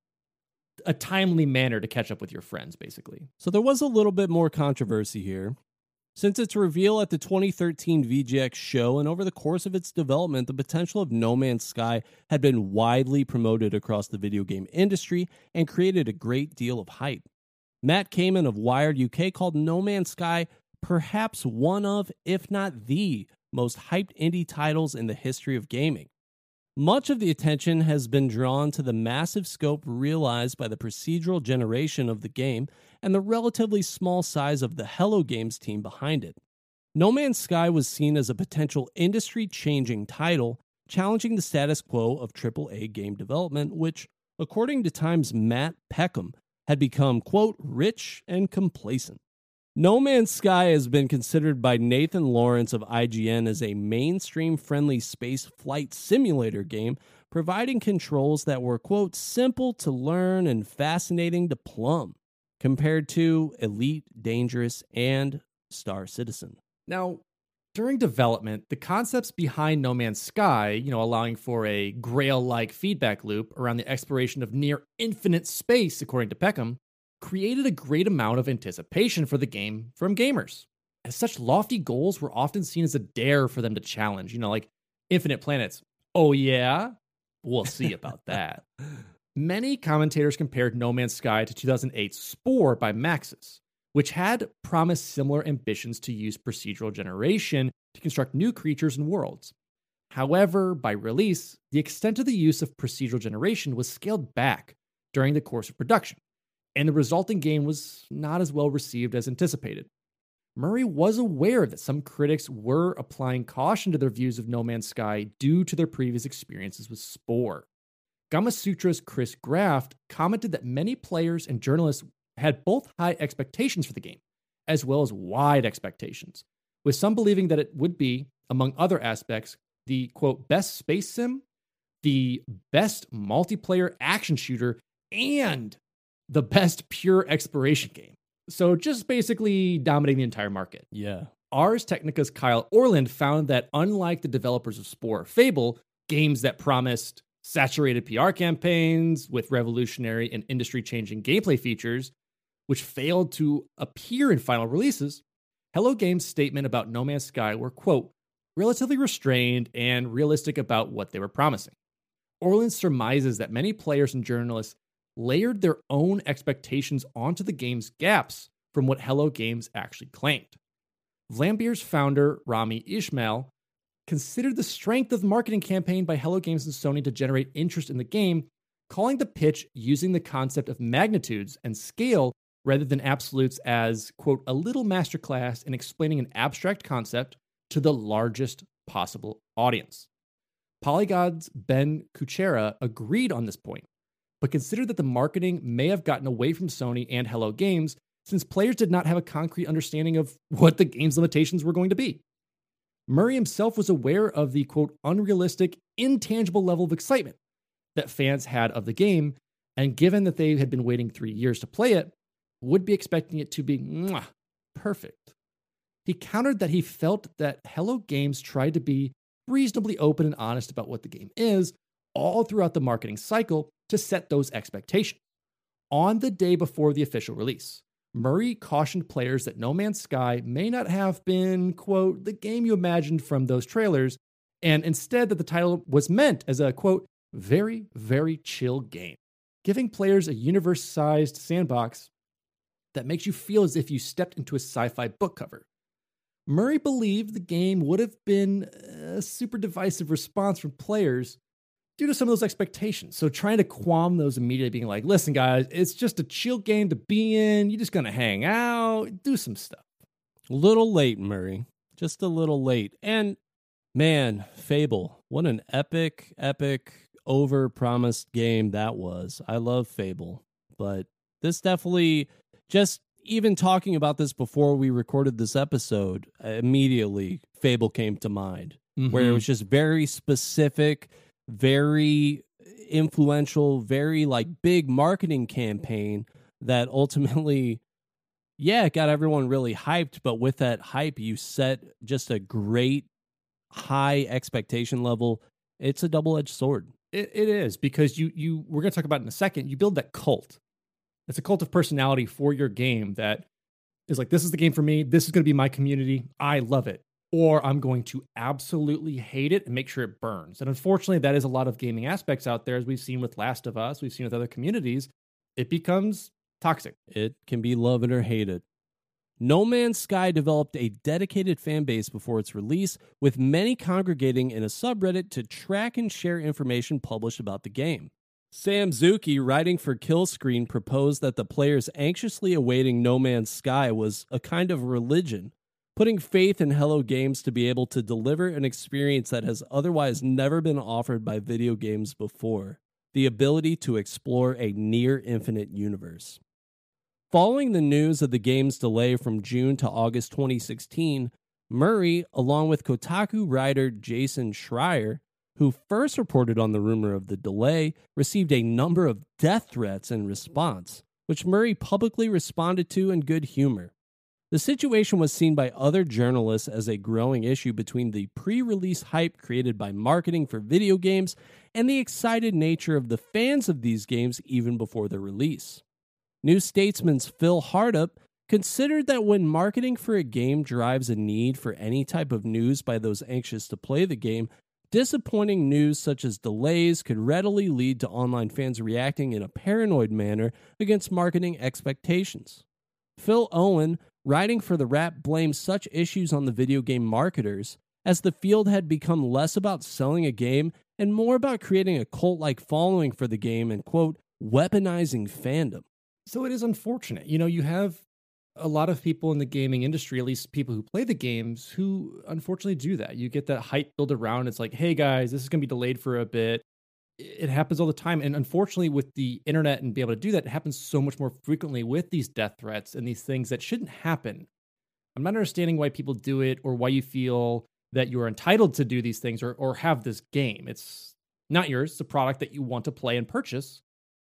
a timely manner to catch up with your friends, basically. So there was a little bit more controversy here. Since its reveal at the 2013 VGX show and over the course of its development, the potential of No Man's Sky had been widely promoted across the video game industry and created a great deal of hype. Matt Kamen of Wired UK called No Man's Sky perhaps one of, if not the, most hyped indie titles in the history of gaming. Much of the attention has been drawn to the massive scope realized by the procedural generation of the game and the relatively small size of the Hello Games team behind it. No Man's Sky was seen as a potential industry-changing title, challenging the status quo of AAA game development, which, according to Time's Matt Peckham, had become, quote, rich and complacent. No Man's Sky has been considered by Nathan Lawrence of IGN as a mainstream-friendly space flight simulator game, providing controls that were, quote, simple to learn and fascinating to plumb, compared to Elite Dangerous and Star Citizen. Now, during development, the concepts behind No Man's Sky, allowing for a Grail-like feedback loop around the exploration of near infinite space, according to Peckham, created a great amount of anticipation for the game from gamers. As such lofty goals were often seen as a dare for them to challenge, like infinite planets. Oh yeah? We'll see about that. Many commentators compared No Man's Sky to 2008's Spore by Maxis, which had promised similar ambitions to use procedural generation to construct new creatures and worlds. However, by release, the extent of the use of procedural generation was scaled back during the course of production, and the resulting game was not as well received as anticipated. Murray was aware that some critics were applying caution to their views of No Man's Sky due to their previous experiences with Spore. Gamasutra's Chris Graft commented that many players and journalists had both high expectations for the game, as well as wide expectations, with some believing that it would be, among other aspects, the, quote, best space sim, the best multiplayer action shooter, and the best pure exploration game. So just basically dominating the entire market. Yeah. Ars Technica's Kyle Orland found that unlike the developers of Spore or Fable, games that promised saturated PR campaigns with revolutionary and industry-changing gameplay features, which failed to appear in final releases, Hello Games' statement about No Man's Sky were, quote, relatively restrained and realistic about what they were promising. Orland surmises that many players and journalists layered their own expectations onto the game's gaps from what Hello Games actually claimed. Vlambeer's founder, Rami Ismail, considered the strength of the marketing campaign by Hello Games and Sony to generate interest in the game, calling the pitch using the concept of magnitudes and scale rather than absolutes as, quote, a little masterclass in explaining an abstract concept to the largest possible audience. Polygon's Ben Kuchera agreed on this point, but considered that the marketing may have gotten away from Sony and Hello Games since players did not have a concrete understanding of what the game's limitations were going to be. Murray himself was aware of the, quote, unrealistic, intangible level of excitement that fans had of the game, and given that they had been waiting 3 years to play it, would be expecting it to be perfect. He countered that he felt that Hello Games tried to be reasonably open and honest about what the game is all throughout the marketing cycle to set those expectations. On the day before the official release, Murray cautioned players that No Man's Sky may not have been, quote, the game you imagined from those trailers, and instead that the title was meant as a, quote, very, very chill game, giving players a universe-sized sandbox that makes you feel as if you stepped into a sci-fi book cover. Murray believed the game would have been a super divisive response from players due to some of those expectations. So trying to qualm those immediately, being like, listen, guys, it's just a chill game to be in. You're just going to hang out, do some stuff. A little late, Murray. Just a little late. And Man, Fable. What an epic, over-promised game that was. I love Fable. But this definitely, just even talking about this before we recorded this episode, immediately Fable came to mind. Where it was just very specific, very influential, very like big marketing campaign that ultimately, it got everyone really hyped. But with that hype, you set just a great high expectation level. It's a double-edged sword. It is, because you we're going to talk about it in a second. You build that cult. It's a cult of personality for your game that is like, this is the game for me. This is going to be my community. I love it. Or I'm going to absolutely hate it and make sure it burns. And unfortunately, that is a lot of gaming aspects out there, as we've seen with Last of Us, we've seen with other communities. It becomes toxic. It can be love it or hate it. No Man's Sky developed a dedicated fan base before its release, with many congregating in a subreddit to track and share information published about the game. Sam Zuki, writing for Killscreen, proposed that the players anxiously awaiting No Man's Sky was a kind of religion, putting faith in Hello Games to be able to deliver an experience that has otherwise never been offered by video games before: the ability to explore a near-infinite universe. Following the news of the game's delay from June to August 2016, Murray, along with Kotaku writer Jason Schreier, who first reported on the rumor of the delay, received a number of death threats in response, which Murray publicly responded to in good humor. The situation was seen by other journalists as a growing issue between the pre-release hype created by marketing for video games and the excited nature of the fans of these games even before their release. New Statesman's Phil Hardup considered that when marketing for a game drives a need for any type of news by those anxious to play the game, disappointing news such as delays could readily lead to online fans reacting in a paranoid manner against marketing expectations. Phil Owen, writing for The Wrap, blames such issues on the video game marketers, as the field had become less about selling a game and more about creating a cult-like following for the game and, quote, weaponizing fandom. So it is unfortunate. You have a lot of people in the gaming industry, at least people who play the games, who unfortunately do that. You get that hype build around. It's like, hey guys, this is going to be delayed for a bit. It happens all the time. And unfortunately, with the internet and be able to do that, it happens so much more frequently with these death threats and these things that shouldn't happen. I'm not understanding why people do it or why you feel that you're entitled to do these things or have this game. It's not yours. It's a product that you want to play and purchase,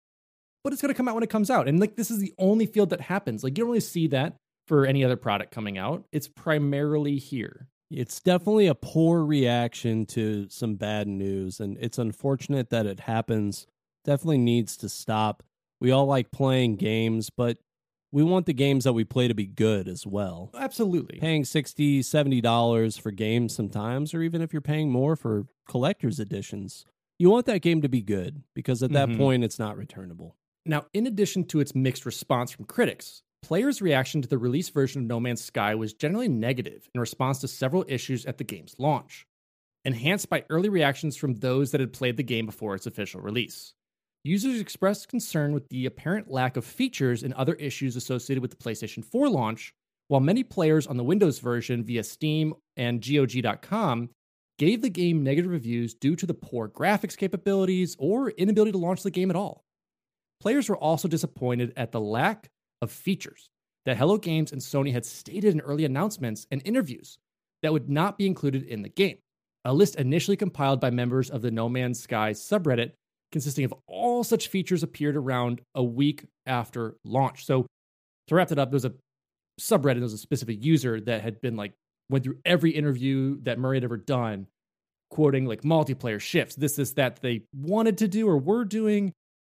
but it's going to come out when it comes out. And like, this is the only field that happens. Like, you don't really see that for any other product coming out. It's primarily here. It's definitely a poor reaction to some bad news, and it's unfortunate that it happens. Definitely needs to stop. We all like playing games, but we want the games that we play to be good as well. Absolutely. Paying $60, $70 for games sometimes, or even if you're paying more for collector's editions, you want that game to be good, because at that point, it's not returnable. Now, in addition to its mixed response from critics, players' reaction to the release version of No Man's Sky was generally negative in response to several issues at the game's launch, enhanced by early reactions from those that had played the game before its official release. Users expressed concern with the apparent lack of features and other issues associated with the PlayStation 4 launch, while many players on the Windows version via Steam and GOG.com gave the game negative reviews due to the poor graphics capabilities or inability to launch the game at all. Players were also disappointed at the lack of features that Hello Games and Sony had stated in early announcements and interviews that would not be included in the game. A list initially compiled by members of the No Man's Sky subreddit consisting of all such features appeared around a week after launch. So to wrap it up, there was a subreddit, there was a specific user that had been like, went through every interview that Murray had ever done, quoting like multiplayer shifts, this, that they wanted to do or were doing,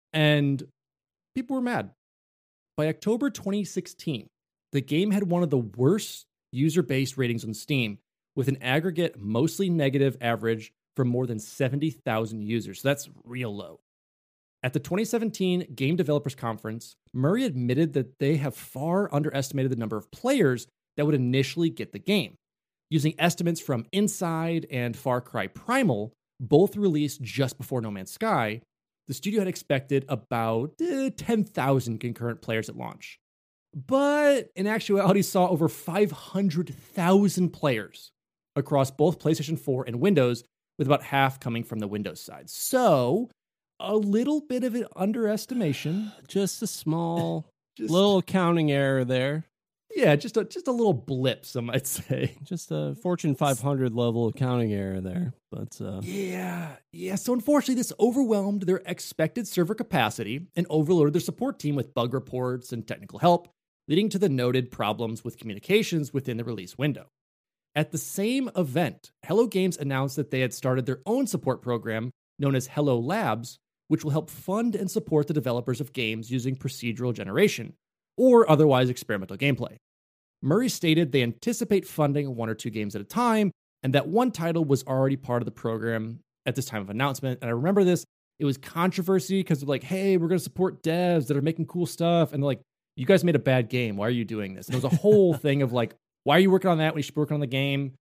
and people were mad. By October 2016, the game had one of the worst user-based ratings on Steam, with an aggregate mostly negative average for more than 70,000 users. So that's real low. At the 2017 Game Developers Conference, Murray admitted that they have far underestimated the number of players that would initially get the game. Using estimates from Inside and Far Cry Primal, both released just before No Man's Sky, the studio had expected about 10,000 concurrent players at launch. But in actuality, saw over 500,000 players across both PlayStation 4 and Windows, with about half coming from the Windows side. So, a little bit of an underestimation. Just a small little accounting error there. Yeah, just a little blip, some might say. Just a Fortune 500 level accounting error there. But Yeah. So unfortunately, this overwhelmed their expected server capacity and overloaded their support team with bug reports and technical help, leading to the noted problems with communications within the release window. At the same event, Hello Games announced that they had started their own support program known as Hello Labs, which will help fund and support the developers of games using procedural generation or otherwise experimental gameplay. Murray stated they anticipate funding 1 or 2 games at a time, and that one title was already part of the program at this time of announcement. And I remember this, it was controversy because they're like, hey, we're going to support devs that are making cool stuff. And they're like, you guys made a bad game. Why are you doing this? And there was a whole thing of like, why are you working on that when you should be working on the game?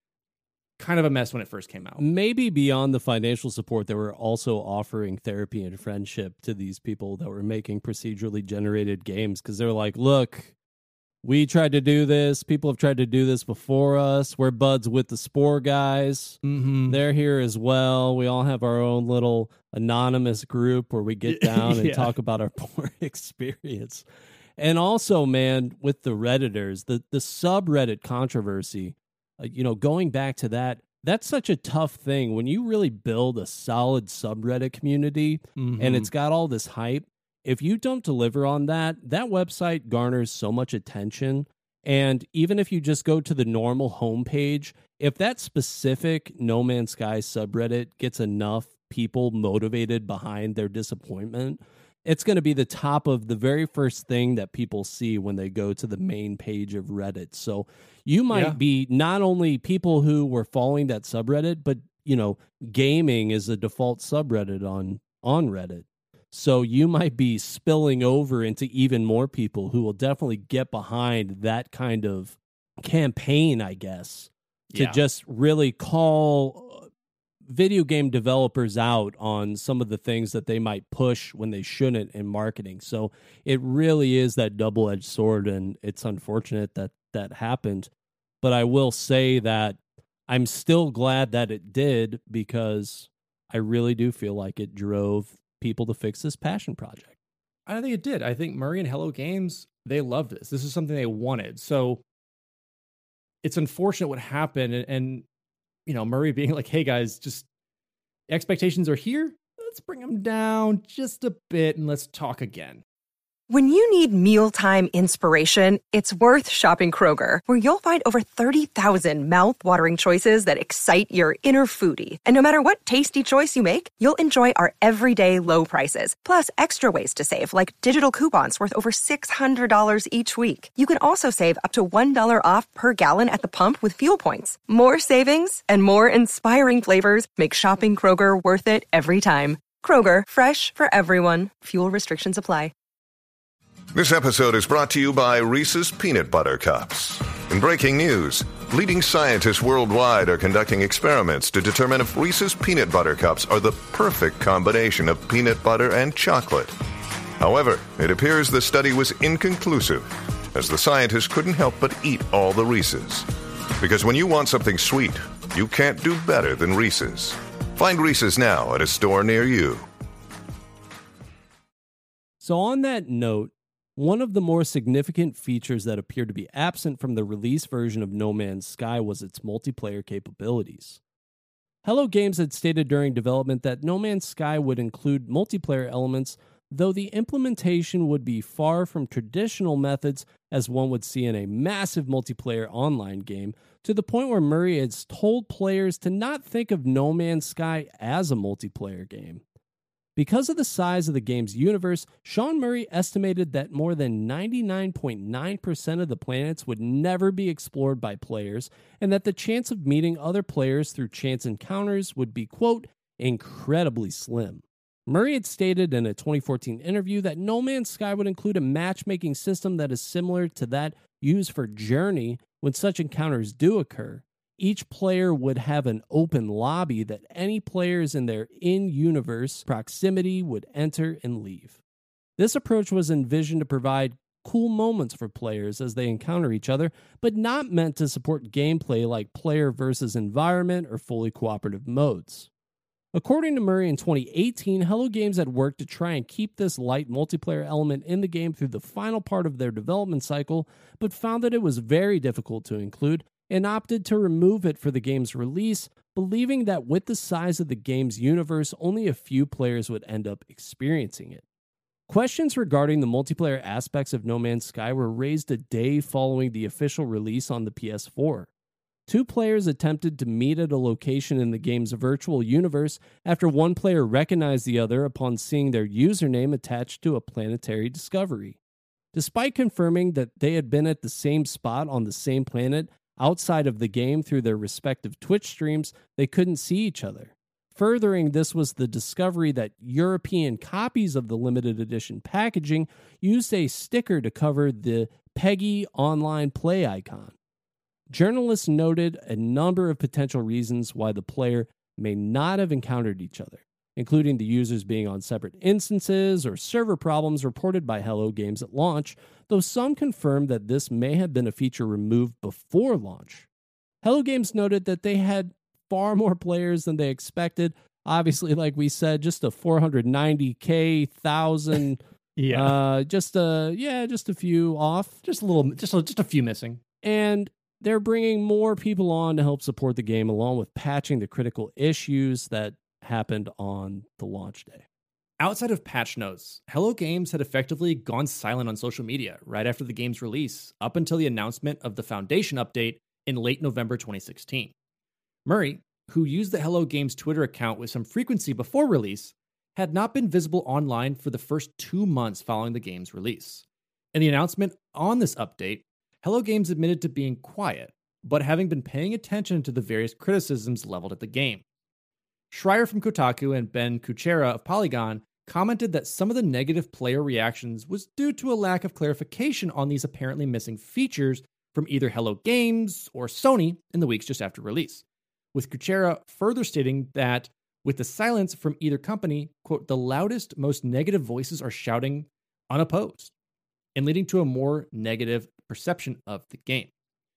Kind of a mess when it first came out. Maybe beyond the financial support, they were also offering therapy and friendship to these people that were making procedurally generated games, because they're like, look, we tried to do this. People have tried to do this before us. We're buds with the Spore guys. Mm-hmm. They're here as well. We all have our own little anonymous group where we get down and talk about our poor experience. And also, man, with the Redditors, the subreddit controversy, going back to that, that's such a tough thing. When you really build a solid subreddit community and it's got all this hype, if you don't deliver on that, that website garners so much attention. And even if you just go to the normal homepage, if that specific No Man's Sky subreddit gets enough people motivated behind their disappointment, it's going to be the top of the very first thing that people see when they go to the main page of Reddit. So you might be not only people who were following that subreddit, but, gaming is a default subreddit on Reddit. So you might be spilling over into even more people who will definitely get behind that kind of campaign, I guess, to just really call video game developers out on some of the things that they might push when they shouldn't in marketing. So it really is that double-edged sword, and it's unfortunate that happened. But I will say that I'm still glad that it did, because I really do feel like it drove people to fix this passion project. I think it did. I think Murray and Hello Games, they loved this. This is something they wanted. So it's unfortunate what happened. And Murray being like, hey guys, just expectations are here. Let's bring them down just a bit and let's talk again. When you need mealtime inspiration, it's worth shopping Kroger, where you'll find over 30,000 mouth-watering choices that excite your inner foodie. And no matter what tasty choice you make, you'll enjoy our everyday low prices, plus extra ways to save, like digital coupons worth over $600 each week. You can also save up to $1 off per gallon at the pump with fuel points. More savings and more inspiring flavors make shopping Kroger worth it every time. Kroger, fresh for everyone. Fuel restrictions apply. This episode is brought to you by Reese's Peanut Butter Cups. In breaking news, leading scientists worldwide are conducting experiments to determine if Reese's Peanut Butter Cups are the perfect combination of peanut butter and chocolate. However, it appears the study was inconclusive, as the scientists couldn't help but eat all the Reese's. Because when you want something sweet, you can't do better than Reese's. Find Reese's now at a store near you. So on that note, one of the more significant features that appeared to be absent from the release version of No Man's Sky was its multiplayer capabilities. Hello Games had stated during development that No Man's Sky would include multiplayer elements, though the implementation would be far from traditional methods as one would see in a massive multiplayer online game, to the point where Murray has told players to not think of No Man's Sky as a multiplayer game. Because of the size of the game's universe, Sean Murray estimated that more than 99.9% of the planets would never be explored by players, and that the chance of meeting other players through chance encounters would be, quote, incredibly slim. Murray had stated in a 2014 interview that No Man's Sky would include a matchmaking system that is similar to that used for Journey when such encounters do occur. Each player would have an open lobby that any players in their in-universe proximity would enter and leave. This approach was envisioned to provide cool moments for players as they encounter each other, but not meant to support gameplay like player versus environment or fully cooperative modes. According to Murray in 2018, Hello Games had worked to try and keep this light multiplayer element in the game through the final part of their development cycle, but found that it was very difficult to include and opted to remove it for the game's release, believing that with the size of the game's universe, only a few players would end up experiencing it. Questions regarding the multiplayer aspects of No Man's Sky were raised a day following the official release on the PS4. Two players attempted to meet at a location in the game's virtual universe after one player recognized the other upon seeing their username attached to a planetary discovery. Despite confirming that they had been at the same spot on the same planet outside of the game through their respective Twitch streams, they couldn't see each other. Furthering this was the discovery that European copies of the limited edition packaging used a sticker to cover the PEGI online play icon. Journalists noted a number of potential reasons why the player may not have encountered each other, including the users being on separate instances or server problems reported by Hello Games at launch, though some confirmed that this may have been a feature removed before launch. Hello Games noted that they had far more players than they expected. Obviously, like we said, just a 490K thousand. Just a few off. Just a few missing. And they're bringing more people on to help support the game, along with patching the critical issues that happened on the launch day. Outside of patch notes, Hello Games had effectively gone silent on social media right after the game's release, up until the announcement of the Foundation update in late November 2016. Murray, who used the Hello Games Twitter account with some frequency before release, had not been visible online for the first 2 months following the game's release. In the announcement on this update, Hello Games admitted to being quiet, but having been paying attention to the various criticisms leveled at the game. Schreier from Kotaku and Ben Kuchera of Polygon commented that some of the negative player reactions was due to a lack of clarification on these apparently missing features from either Hello Games or Sony in the weeks just after release, with Kuchera further stating that with the silence from either company, quote, the loudest, most negative voices are shouting unopposed, and leading to a more negative perception of the game.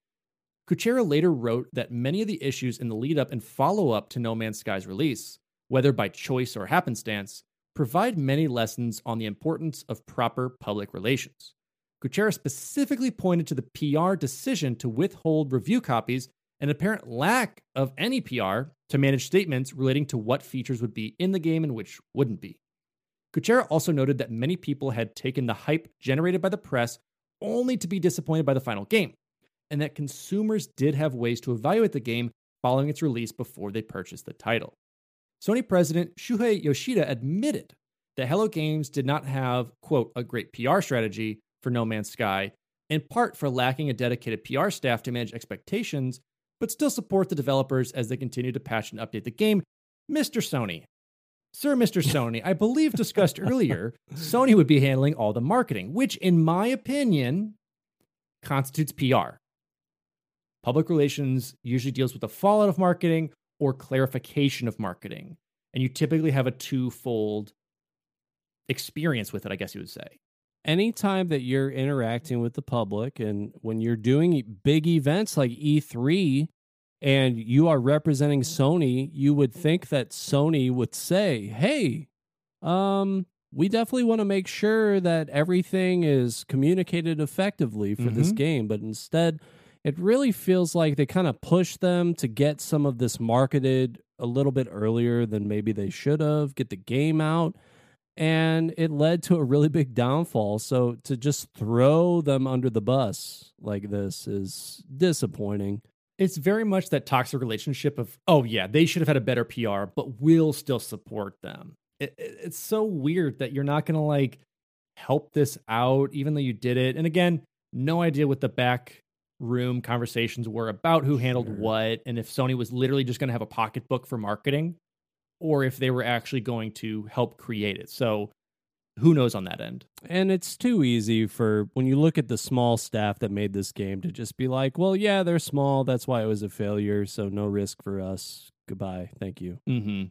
Kuchera later wrote that many of the issues in the lead-up and follow-up to No Man's Sky's release, whether by choice or happenstance, provide many lessons on the importance of proper public relations. Kuchera specifically pointed to the PR decision to withhold review copies and apparent lack of any PR to manage statements relating to what features would be in the game and which wouldn't be. Kuchera also noted that many people had taken the hype generated by the press only to be disappointed by the final game, and that consumers did have ways to evaluate the game following its release before they purchased the title. Sony president Shuhei Yoshida admitted that Hello Games did not have, quote, a great PR strategy for No Man's Sky, in part for lacking a dedicated PR staff to manage expectations, but still support the developers as they continue to patch and update the game. Mr. Sony, I believe discussed earlier, Sony would be handling all the marketing, which, in my opinion, constitutes PR. Public relations usually deals with the fallout of marketing or clarification of marketing, and you typically have a twofold experience with it, I guess you would say. Anytime that you're interacting with the public, and when you're doing big events like E3 and you are representing Sony, you would think that Sony would say, hey, we definitely want to make sure that everything is communicated effectively for this game. But instead, it really feels like they kind of push them to get some of this marketed a little bit earlier than maybe they should have, get the game out. And it led to a really big downfall. So to just throw them under the bus like this is disappointing. It's very much that toxic relationship of, oh yeah, they should have had a better PR, but we'll still support them. It's so weird that you're not going to like help this out, even though you did it. And again, no idea what the back room conversations were about who handled what, and if Sony was literally just going to have a pocketbook for marketing, or if they were actually going to help create it. So who knows on that end? And it's too easy for, when you look at the small staff that made this game, to just be like, well, yeah, they're small. That's why it was a failure. So no risk for us. Goodbye. Thank you. Mm-hmm.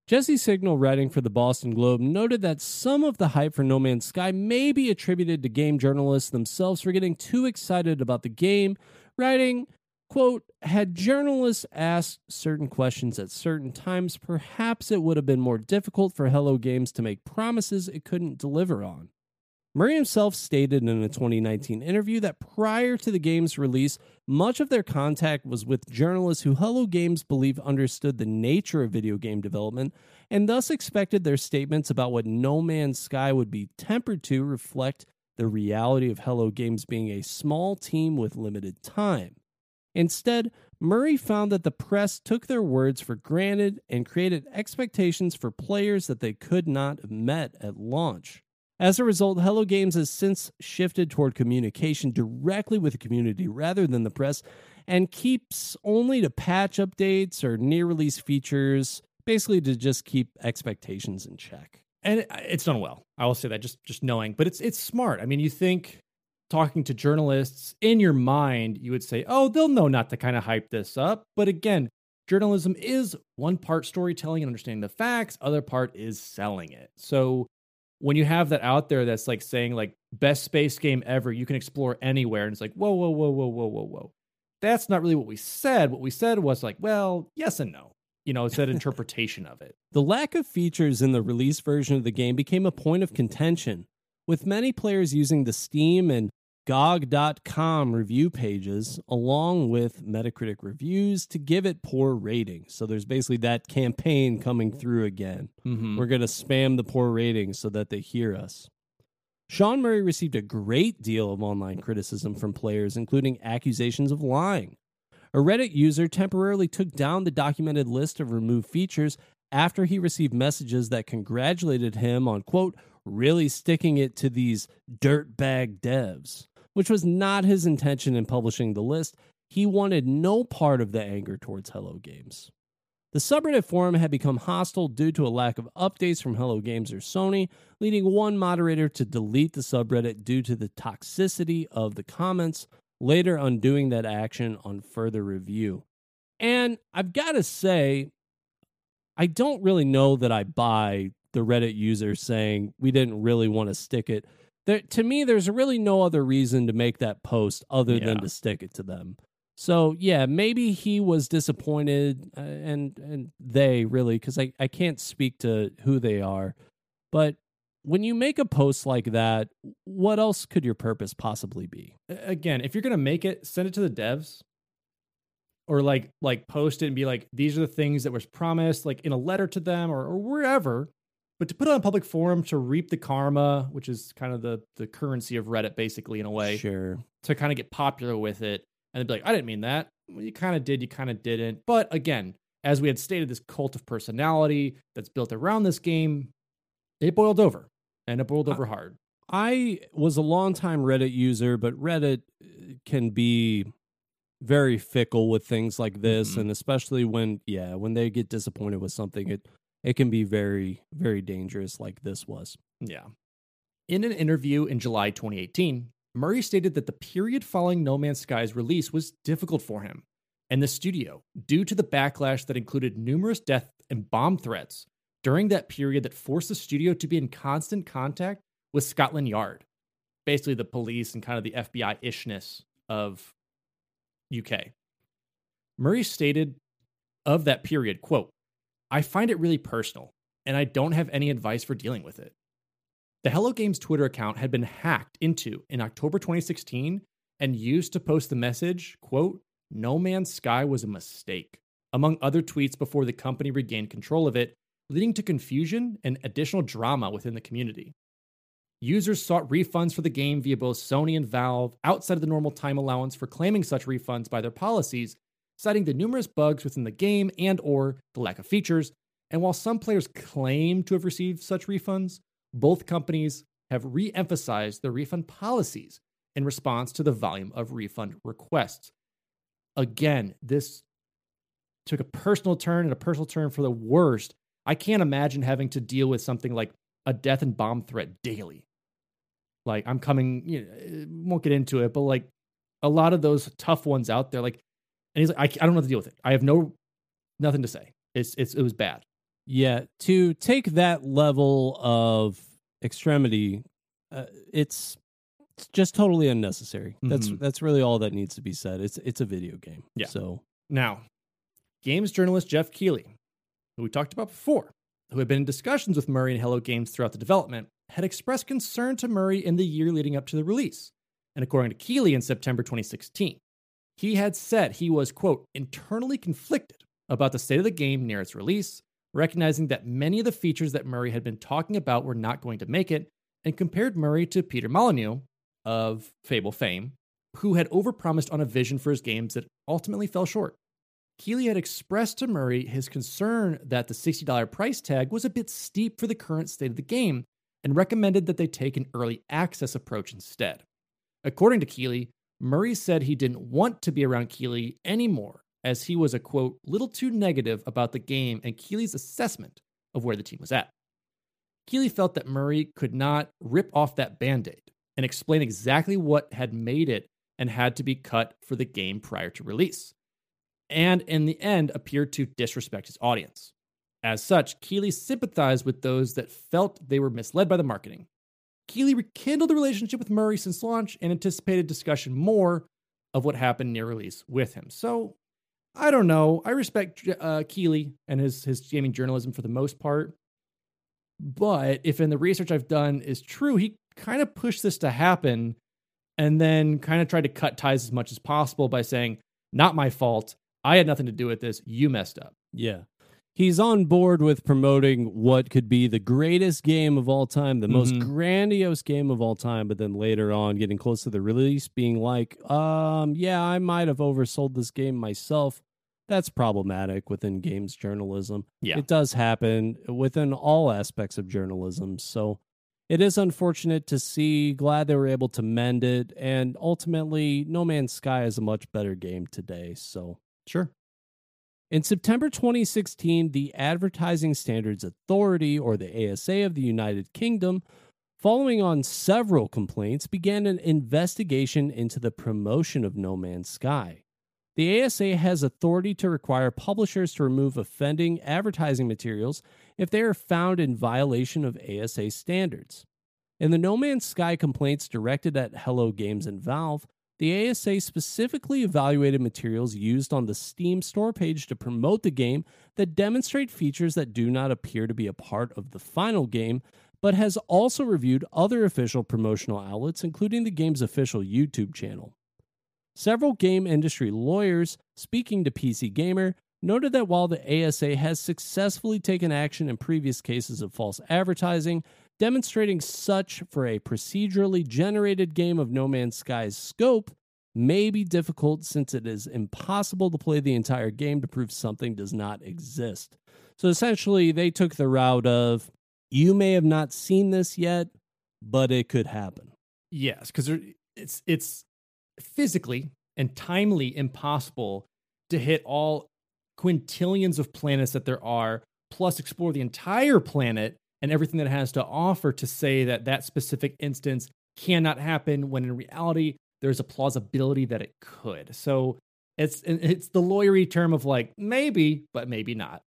Jesse Signal, writing for the Boston Globe, noted that some of the hype for No Man's Sky may be attributed to game journalists themselves for getting too excited about the game, writing, quote, had journalists asked certain questions at certain times, perhaps it would have been more difficult for Hello Games to make promises it couldn't deliver on. Murray himself stated in a 2019 interview that prior to the game's release, much of their contact was with journalists who Hello Games believe understood the nature of video game development and thus expected their statements about what No Man's Sky would be tempered to reflect the reality of Hello Games being a small team with limited time. Instead, Murray found that the press took their words for granted and created expectations for players that they could not have met at launch. As a result, Hello Games has since shifted toward communication directly with the community rather than the press, and keeps only to patch updates or near-release features, basically to just keep expectations in check. And it's done well. I will say that, just knowing. But it's smart. I mean, you think, talking to journalists, in your mind, you would say, oh, they'll know not to kind of hype this up. But again, journalism is one part storytelling and understanding the facts, other part is selling it. So when you have that out there that's like saying like best space game ever, you can explore anywhere, and it's like, whoa. That's not really what we said. What we said was like, well, yes and no. You know, it's that interpretation of it. The lack of features in the release version of the game became a point of contention, with many players using the Steam and GOG.com review pages along with Metacritic reviews to give it poor ratings. So there's basically that campaign coming through again. Mm-hmm. We're going to spam the poor ratings so that they hear us. Sean Murray received a great deal of online criticism from players, including accusations of lying. A Reddit user temporarily took down the documented list of removed features after he received messages that congratulated him on, quote, really sticking it to these dirtbag devs, which was not his intention in publishing the list. He wanted no part of the anger towards Hello Games. The subreddit forum had become hostile due to a lack of updates from Hello Games or Sony, leading one moderator to delete the subreddit due to the toxicity of the comments, later undoing that action on further review. And I've got to say, I don't really know that I buy the Reddit user saying we didn't really want to stick it. To me, there's really no other reason to make that post other than to stick it to them. So, yeah, maybe he was disappointed, and they really, because I can't speak to who they are. But when you make a post like that, what else could your purpose possibly be? Again, if you're going to make it, send it to the devs. Or like post it and be like, these are the things that was promised, like in a letter to them or wherever. But to put it on a public forum to reap the karma, which is kind of the currency of Reddit, basically, in a way. Sure. To kind of get popular with it. And they'd be like, I didn't mean that. Well, you kind of did, you kind of didn't. But again, as we had stated, this cult of personality that's built around this game, it boiled over. And it boiled over hard. I was a longtime Reddit user, but Reddit can be very fickle with things like this. And especially when they get disappointed with something, it can be very, very dangerous like this was. Yeah. In an interview in July 2018, Murray stated that the period following No Man's Sky's release was difficult for him and the studio due to the backlash that included numerous death and bomb threats during that period that forced the studio to be in constant contact with Scotland Yard, basically the police and kind of the FBI-ishness of UK. Murray stated of that period, quote, I find it really personal, and I don't have any advice for dealing with it. The Hello Games Twitter account had been hacked into in October 2016 and used to post the message, quote, No Man's Sky was a mistake, among other tweets before the company regained control of it, leading to confusion and additional drama within the community. Users sought refunds for the game via both Sony and Valve outside of the normal time allowance for claiming such refunds by their policies, citing the numerous bugs within the game and or the lack of features. And while some players claim to have received such refunds, both companies have re-emphasized their refund policies in response to the volume of refund requests. Again, this took a personal turn and a personal turn for the worst. I can't imagine having to deal with something like a death and bomb threat daily. Like, I'm coming, won't get into it, but like a lot of those tough ones out there, like, and he's like, I don't know what to deal with it. I have nothing to say. It was bad. Yeah, to take that level of extremity, it's just totally unnecessary. That's really all that needs to be said. It's a video game. Yeah. So now, games journalist Jeff Keighley, who we talked about before, who had been in discussions with Murray and Hello Games throughout the development, had expressed concern to Murray in the year leading up to the release. And according to Keighley in September 2016, he had said he was, quote, internally conflicted about the state of the game near its release, recognizing that many of the features that Murray had been talking about were not going to make it, and compared Murray to Peter Molyneux of Fable fame, who had overpromised on a vision for his games that ultimately fell short. Keighley had expressed to Murray his concern that the $60 price tag was a bit steep for the current state of the game, and recommended that they take an early access approach instead. According to Keighley, Murray said he didn't want to be around Keighley anymore, as he was a, quote, little too negative about the game and Keighley's assessment of where the team was at. Keighley felt that Murray could not rip off that Band-Aid and explain exactly what had made it and had to be cut for the game prior to release, and in the end appeared to disrespect his audience. As such, Keighley sympathized with those that felt they were misled by the marketing. Keighley rekindled the relationship with Murray since launch and anticipated discussion more of what happened near release with him. So, I don't know. I respect Keighley and his gaming journalism for the most part. But if in the research I've done is true, he kind of pushed this to happen and then kind of tried to cut ties as much as possible by saying, not my fault. I had nothing to do with this. You messed up. Yeah. He's on board with promoting what could be the greatest game of all time, the most grandiose game of all time, but then later on, getting close to the release, being like, yeah, I might have oversold this game myself. That's problematic within games journalism. Yeah. It does happen within all aspects of journalism. So it is unfortunate to see. Glad they were able to mend it. And ultimately, No Man's Sky is a much better game today. So sure. In September 2016, the Advertising Standards Authority, or the ASA of the United Kingdom, following on several complaints, began an investigation into the promotion of No Man's Sky. The ASA has authority to require publishers to remove offending advertising materials if they are found in violation of ASA standards. In the No Man's Sky complaints directed at Hello Games and Valve, the ASA specifically evaluated materials used on the Steam store page to promote the game that demonstrate features that do not appear to be a part of the final game, but has also reviewed other official promotional outlets, including the game's official YouTube channel. Several game industry lawyers, speaking to PC Gamer, noted that while the ASA has successfully taken action in previous cases of false advertising, demonstrating such for a procedurally generated game of No Man's Sky's scope may be difficult since it is impossible to play the entire game to prove something does not exist. So essentially, they took the route of, you may have not seen this yet, but it could happen. Yes, because it's physically and timely impossible to hit all quintillions of planets that there are, plus explore the entire planet and everything that it has to offer to say that that specific instance cannot happen when in reality there's a plausibility that it could. So it's the lawyery term of like, maybe, but maybe not.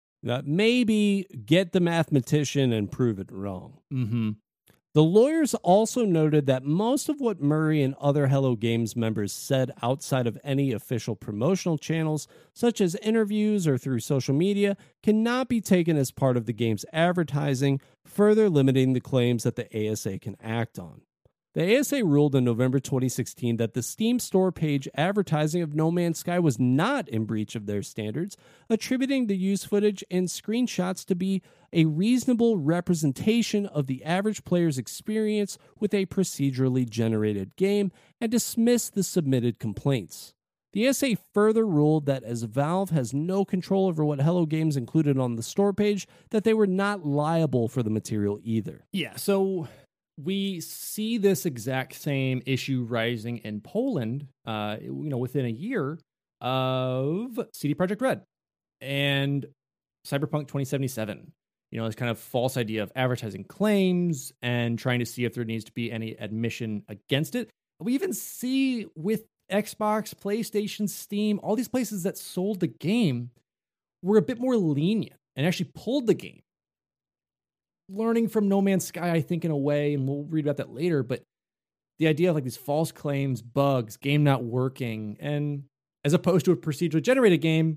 Maybe get the mathematician and prove it wrong. Mm-hmm. The lawyers also noted that most of what Murray and other Hello Games members said outside of any official promotional channels, such as interviews or through social media, cannot be taken as part of the game's advertising, further limiting the claims that the ASA can act on. The ASA ruled in November 2016 that the Steam store page advertising of No Man's Sky was not in breach of their standards, attributing the use footage and screenshots to be a reasonable representation of the average player's experience with a procedurally generated game, and dismissed the submitted complaints. The ASA further ruled that as Valve has no control over what Hello Games included on the store page, that they were not liable for the material either. Yeah, so we see this exact same issue rising in Poland, within a year of CD Projekt Red and Cyberpunk 2077. This kind of false idea of advertising claims and trying to see if there needs to be any admission against it. We even see with Xbox, PlayStation, Steam, all these places that sold the game were a bit more lenient and actually pulled the game. Learning from No Man's Sky, I think, in a way, and we'll read about that later, but the idea of like these false claims, bugs, game not working, and as opposed to a procedurally generated game,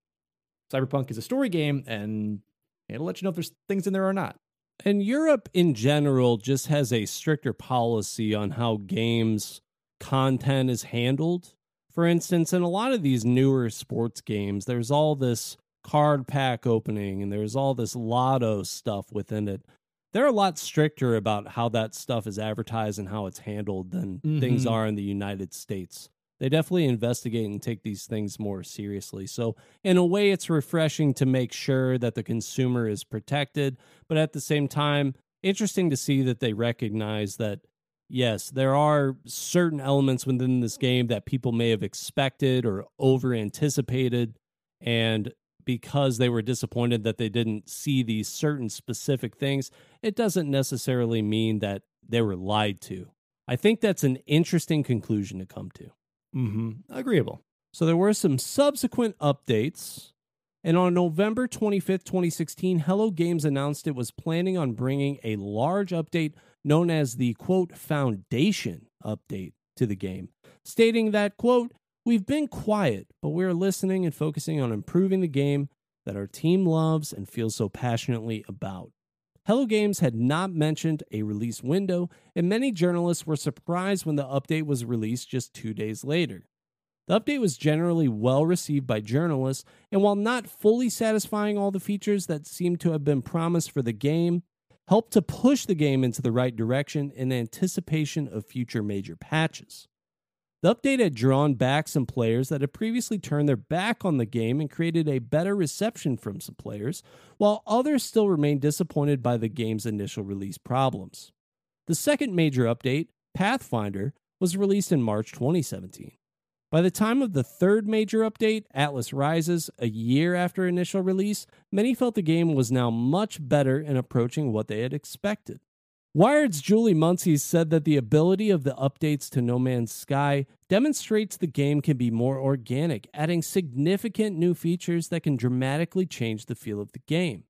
Cyberpunk is a story game, and it'll let you know if there's things in there or not. And Europe in general just has a stricter policy on how games content is handled. For instance, in a lot of these newer sports games, there's all this card pack opening and there's all this lotto stuff within it. They're a lot stricter about how that stuff is advertised and how it's handled than things are in the United States. They definitely investigate and take these things more seriously. So in a way, it's refreshing to make sure that the consumer is protected. But at the same time, interesting to see that they recognize that, yes, there are certain elements within this game that people may have expected or over-anticipated. And because they were disappointed that they didn't see these certain specific things, it doesn't necessarily mean that they were lied to. I think that's an interesting conclusion to come to. Agreeable. So there were some subsequent updates, and on November 25th, 2016, Hello Games announced it was planning on bringing a large update known as the, quote, Foundation update to the game, stating that, quote, "We've been quiet, but we're listening and focusing on improving the game that our team loves and feels so passionately about." Hello Games had not mentioned a release window, and many journalists were surprised when the update was released just 2 days later. The update was generally well received by journalists, and while not fully satisfying all the features that seemed to have been promised for the game, helped to push the game into the right direction in anticipation of future major patches. The update had drawn back some players that had previously turned their back on the game and created a better reception from some players, while others still remained disappointed by the game's initial release problems. The second major update, Pathfinder, was released in March 2017. By the time of the third major update, Atlas Rises, a year after initial release, many felt the game was now much better and approaching what they had expected. Wired's Julie Munsey said that the ability of the updates to No Man's Sky demonstrates the game can be more organic, adding significant new features that can dramatically change the feel of the game.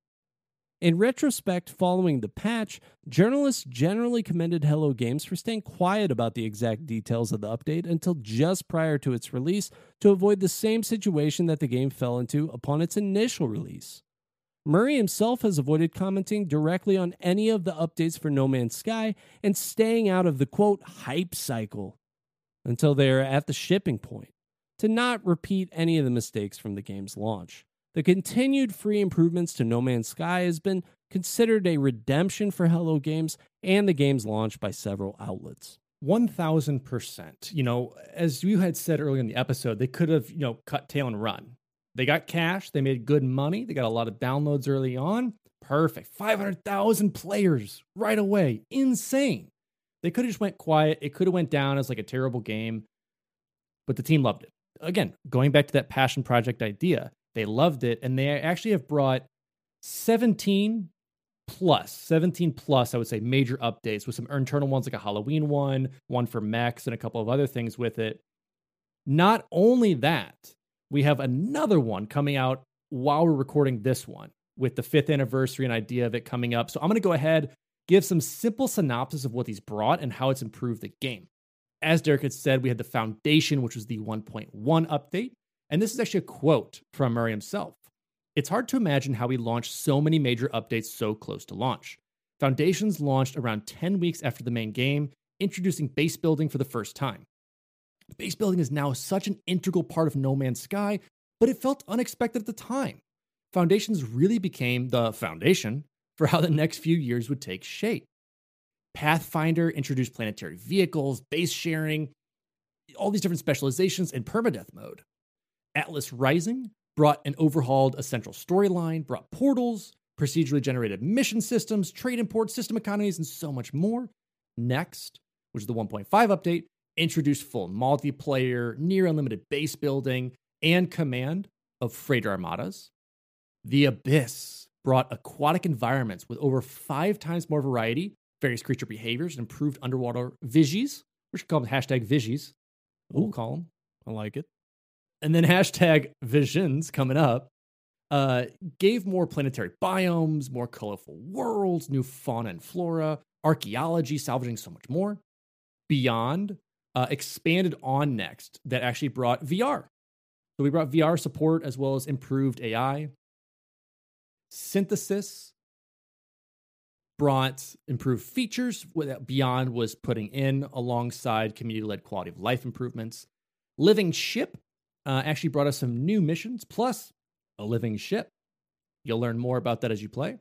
In retrospect, following the patch, journalists generally commended Hello Games for staying quiet about the exact details of the update until just prior to its release to avoid the same situation that the game fell into upon its initial release. Murray himself has avoided commenting directly on any of the updates for No Man's Sky and staying out of the, quote, hype cycle until they are at the shipping point, to not repeat any of the mistakes from the game's launch. The continued free improvements to No Man's Sky has been considered a redemption for Hello Games and the game's launch by several outlets. 1,000%. You know, as you had said earlier in the episode, they could have, cut tail and run. They got cash. They made good money. They got a lot of downloads early on. Perfect. 500,000 players right away. Insane. They could have just went quiet. It could have went down as like a terrible game, but the team loved it. Again, going back to that passion project idea, they loved it, and they actually have brought 17 plus, I would say, major updates with some internal ones like a Halloween one for mechs, and a couple of other things with it. Not only that, we have another one coming out while we're recording this one with the 5th anniversary and idea of it coming up. So I'm going to go ahead, give some simple synopsis of what these brought and how it's improved the game. As Derek had said, we had the Foundation, which was the 1.1 update. And this is actually a quote from Murray himself. "It's hard to imagine how we launched so many major updates so close to launch. Foundations launched around 10 weeks after the main game, introducing base building for the first time. Base building is now such an integral part of No Man's Sky, but it felt unexpected at the time. Foundations really became the foundation for how the next few years would take shape. Pathfinder introduced planetary vehicles, base sharing, all these different specializations, and permadeath mode. Atlas Rising brought an overhauled essential storyline, brought portals, procedurally generated mission systems, trade import, system economies, and so much more. Next, which is the 1.5 update, introduced full multiplayer, near unlimited base building, and command of freighter armadas. The Abyss brought aquatic environments with over 5 times more variety, various creature behaviors, and improved underwater vigies. We should call them #vigies. We'll call them. I like it. And then #visions coming up. gave more planetary biomes, more colorful worlds, new fauna and flora, archaeology, salvaging so much more. Beyond expanded on Next that actually brought VR. So we brought VR support as well as improved AI. Synthesis brought improved features that Beyond was putting in alongside community-led quality of life improvements. Living Ship actually brought us some new missions, plus a living ship. You'll learn more about that as you play.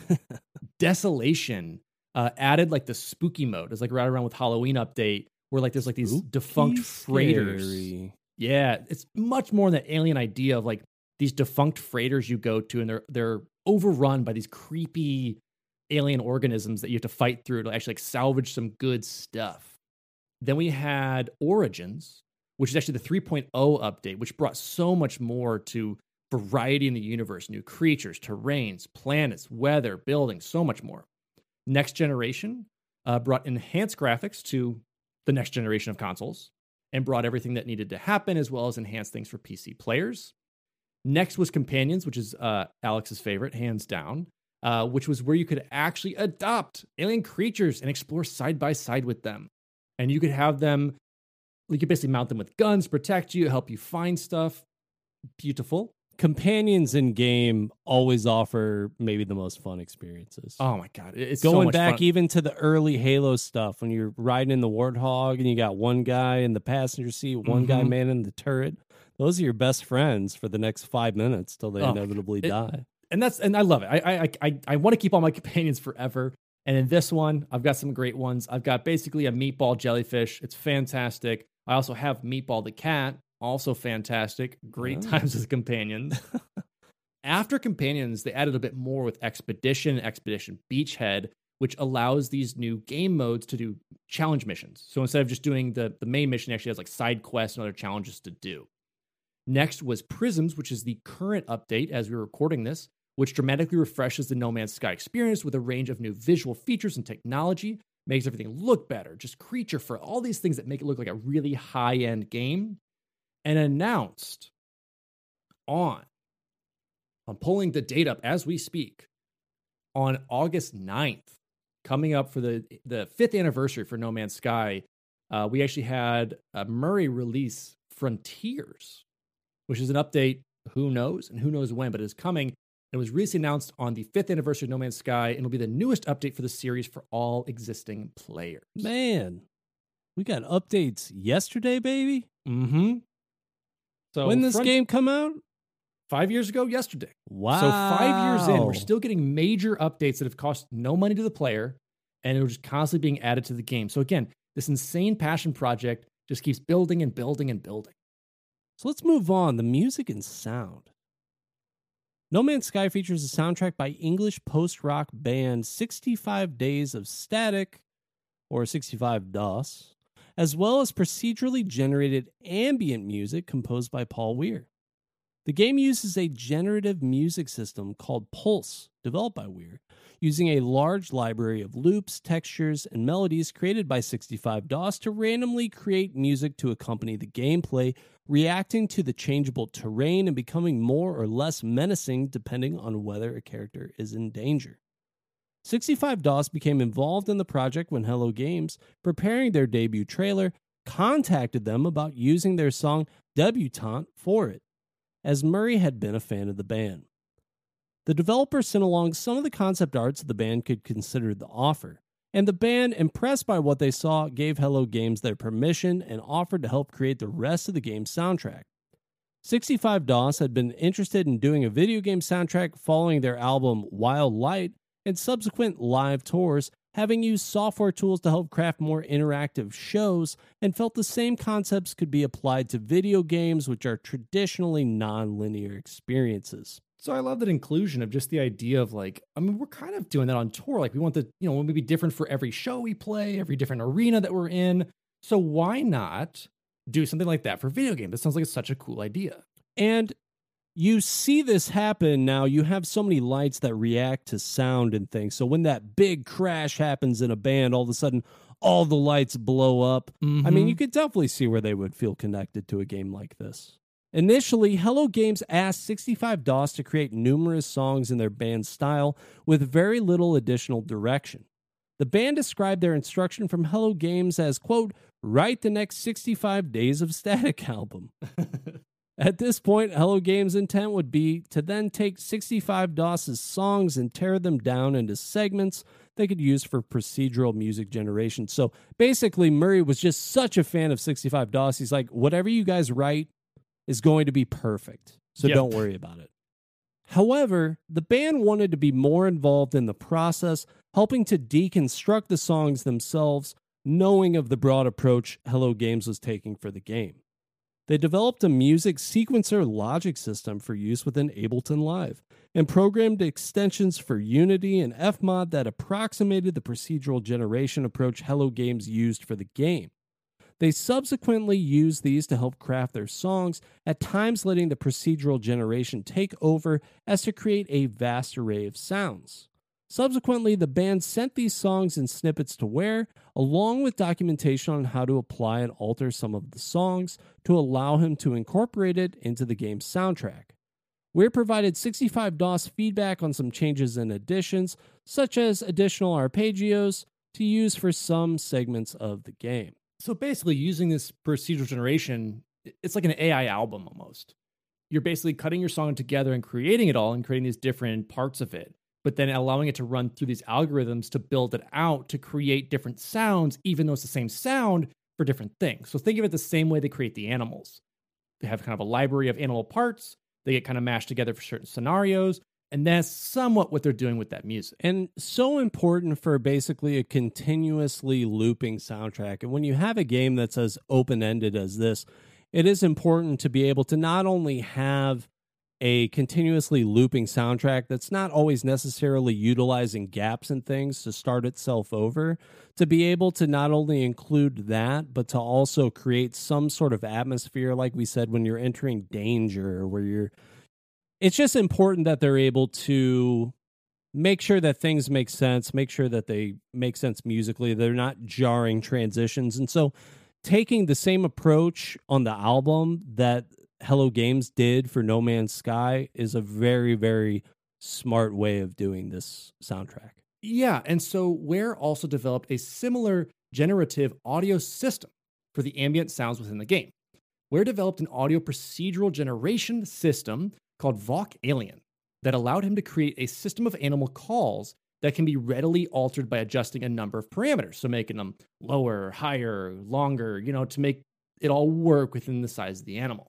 Desolation added like the spooky mode. It's like right around with Halloween update where like there's like these defunct freighters. Yeah, it's much more than that alien idea of like these defunct freighters you go to and they're overrun by these creepy alien organisms that you have to fight through to actually like salvage some good stuff. Then we had Origins, which is actually the 3.0 update, which brought so much more to variety in the universe, new creatures, terrains, planets, weather, buildings, so much more. Next Generation brought enhanced graphics to the next generation of consoles and brought everything that needed to happen, as well as enhanced things for PC players. Next was Companions, which is Alex's favorite, hands down, which was where you could actually adopt alien creatures and explore side by side with them. And you could have them, you could basically mount them with guns, protect you, help you find stuff. Beautiful. Companions in game always offer maybe the most fun experiences. Oh my God. It's going so much back fun. even to the early Halo stuff when you're riding in the Warthog and you got one guy in the passenger seat, one guy manning the turret. Those are your best friends for the next 5 minutes till they inevitably die. And I love it. I want to keep all my companions forever. And in this one, I've got some great ones. I've got basically a meatball jellyfish. It's fantastic. I also have Meatball the cat. Also fantastic. Great times as companions. After Companions, they added a bit more with Expedition Beachhead, which allows these new game modes to do challenge missions. So instead of just doing the main mission, it actually has like side quests and other challenges to do. Next was Prisms, which is the current update as we're recording this, which dramatically refreshes the No Man's Sky experience with a range of new visual features and technology, makes everything look better, just creature for all these things that make it look like a really high-end game. And announced I'm pulling the date up as we speak, on August 9th, coming up for the 5th anniversary for No Man's Sky, we actually had Murray release Frontiers, which is an update, who knows when, but it is coming. It was recently announced on the 5th anniversary of No Man's Sky, and will be the newest update for the series for all existing players. Man, we got updates yesterday, baby. Mm-hmm. So when this game come out? 5 years ago yesterday. Wow. So 5 years in, we're still getting major updates that have cost no money to the player, and they're just constantly being added to the game. So again, this insane passion project just keeps building and building and building. So let's move on. The music and sound. No Man's Sky features a soundtrack by English post-rock band 65 Days of Static, or 65 DOS, as well as procedurally generated ambient music composed by Paul Weir. The game uses a generative music system called Pulse, developed by Weir, using a large library of loops, textures, and melodies created by 65 DOS to randomly create music to accompany the gameplay, reacting to the changeable terrain and becoming more or less menacing depending on whether a character is in danger. 65 DOS became involved in the project when Hello Games, preparing their debut trailer, contacted them about using their song Debutante for it, as Murray had been a fan of the band. The developer sent along some of the concept art so the band could consider the offer, and the band, impressed by what they saw, gave Hello Games their permission and offered to help create the rest of the game's soundtrack. 65 DOS had been interested in doing a video game soundtrack following their album Wild Light and subsequent live tours, having used software tools to help craft more interactive shows, and felt the same concepts could be applied to video games, which are traditionally non-linear experiences. So I love that inclusion of just the idea of like, I mean, we're kind of doing that on tour. Like we want the, we want to be different for every show we play, every different arena that we're in. So why not do something like that for video games? That sounds like it's such a cool idea. And you see this happen now. You have so many lights that react to sound and things. So when that big crash happens in a band, all of a sudden, all the lights blow up. Mm-hmm. I mean, you could definitely see where they would feel connected to a game like this. Initially, Hello Games asked 65DOS to create numerous songs in their band's style with very little additional direction. The band described their instruction from Hello Games as, quote, write the next 65 Days of Static album. At this point, Hello Games' intent would be to then take 65DOS's songs and tear them down into segments they could use for procedural music generation. So basically, Murray was just such a fan of 65DOS. He's like, whatever you guys write is going to be perfect. So don't worry about it. However, the band wanted to be more involved in the process, helping to deconstruct the songs themselves, knowing of the broad approach Hello Games was taking for the game. They developed a music sequencer logic system for use within Ableton Live, and programmed extensions for Unity and Fmod that approximated the procedural generation approach Hello Games used for the game. They subsequently used these to help craft their songs, at times letting the procedural generation take over as to create a vast array of sounds. Subsequently, the band sent these songs in snippets to Ware, along with documentation on how to apply and alter some of the songs to allow him to incorporate it into the game's soundtrack. Ware provided 65DOS feedback on some changes and additions, such as additional arpeggios, to use for some segments of the game. So basically, using this procedural generation, it's like an AI album almost. You're basically cutting your song together and creating it all and creating these different parts of it, but then allowing it to run through these algorithms to build it out to create different sounds, even though it's the same sound for different things. So think of it the same way they create the animals. They have kind of a library of animal parts. They get kind of mashed together for certain scenarios. And that's somewhat what they're doing with that music. And so important for basically a continuously looping soundtrack. And when you have a game that's as open-ended as this, it is important to be able to not only have a continuously looping soundtrack that's not always necessarily utilizing gaps and things to start itself over, to be able to not only include that, but to also create some sort of atmosphere, like we said, when you're entering danger, or where you're... It's just important that they're able to make sure that things make sense, make sure that they make sense musically. They're not jarring transitions. And so taking the same approach on the album that Hello Games did for No Man's Sky is a very, very smart way of doing this soundtrack. Yeah, and so Ware also developed a similar generative audio system for the ambient sounds within the game. Ware developed an audio procedural generation system called Voc Alien that allowed him to create a system of animal calls that can be readily altered by adjusting a number of parameters. So making them lower, higher, longer, to make it all work within the size of the animal.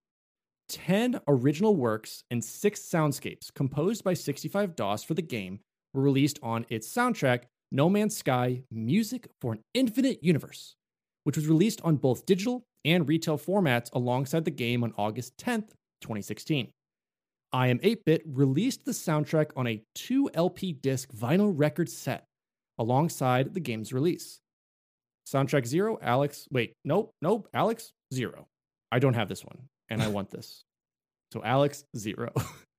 10 original works and 6 soundscapes composed by 65DOS for the game were released on its soundtrack, No Man's Sky Music for an Infinite Universe, which was released on both digital and retail formats alongside the game on August 10th, 2016. I Am 8-Bit released the soundtrack on a 2 LP disc vinyl record set alongside the game's release. Soundtrack 0, Alex. Wait, nope, Alex 0. I don't have this one, and I want this. So Alex 0.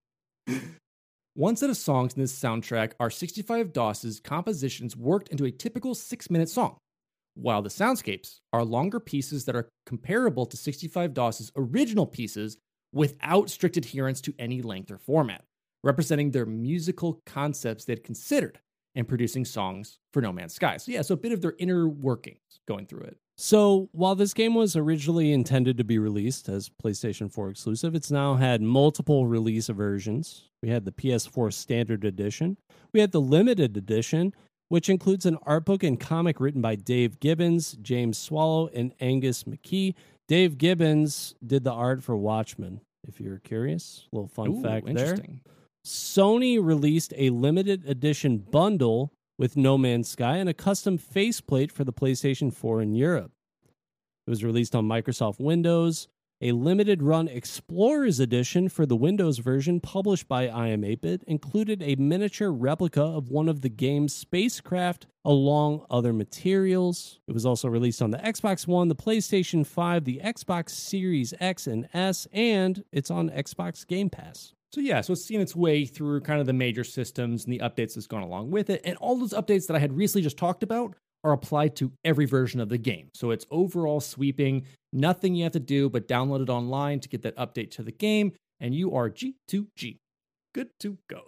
One set of songs in this soundtrack are 65DOS's compositions worked into a typical 6-minute song, while the soundscapes are longer pieces that are comparable to 65DOS's original pieces without strict adherence to any length or format, representing their musical concepts they'd considered in producing songs for No Man's Sky. So a bit of their inner workings going through it. So while this game was originally intended to be released as PlayStation 4 exclusive, it's now had multiple release versions. We had the PS4 Standard Edition. We had the Limited Edition, which includes an art book and comic written by Dave Gibbons, James Swallow, and Angus McKee. Dave Gibbons did the art for Watchmen, if you're curious. A little fun fact there. Sony released a limited edition bundle with No Man's Sky and a custom faceplate for the PlayStation 4 in Europe. It was released on Microsoft Windows. A limited run Explorers edition for the Windows version published by I Am 8-Bit included a miniature replica of one of the game's spacecraft along other materials. It was also released on the Xbox One, the PlayStation 5, the Xbox Series X and S, and it's on Xbox Game Pass. So it's seen its way through kind of the major systems and the updates that's gone along with it. And all those updates that I had recently just talked about are applied to every version of the game. So it's overall sweeping, nothing you have to do but download it online to get that update to the game, and you are G2G. Good to go.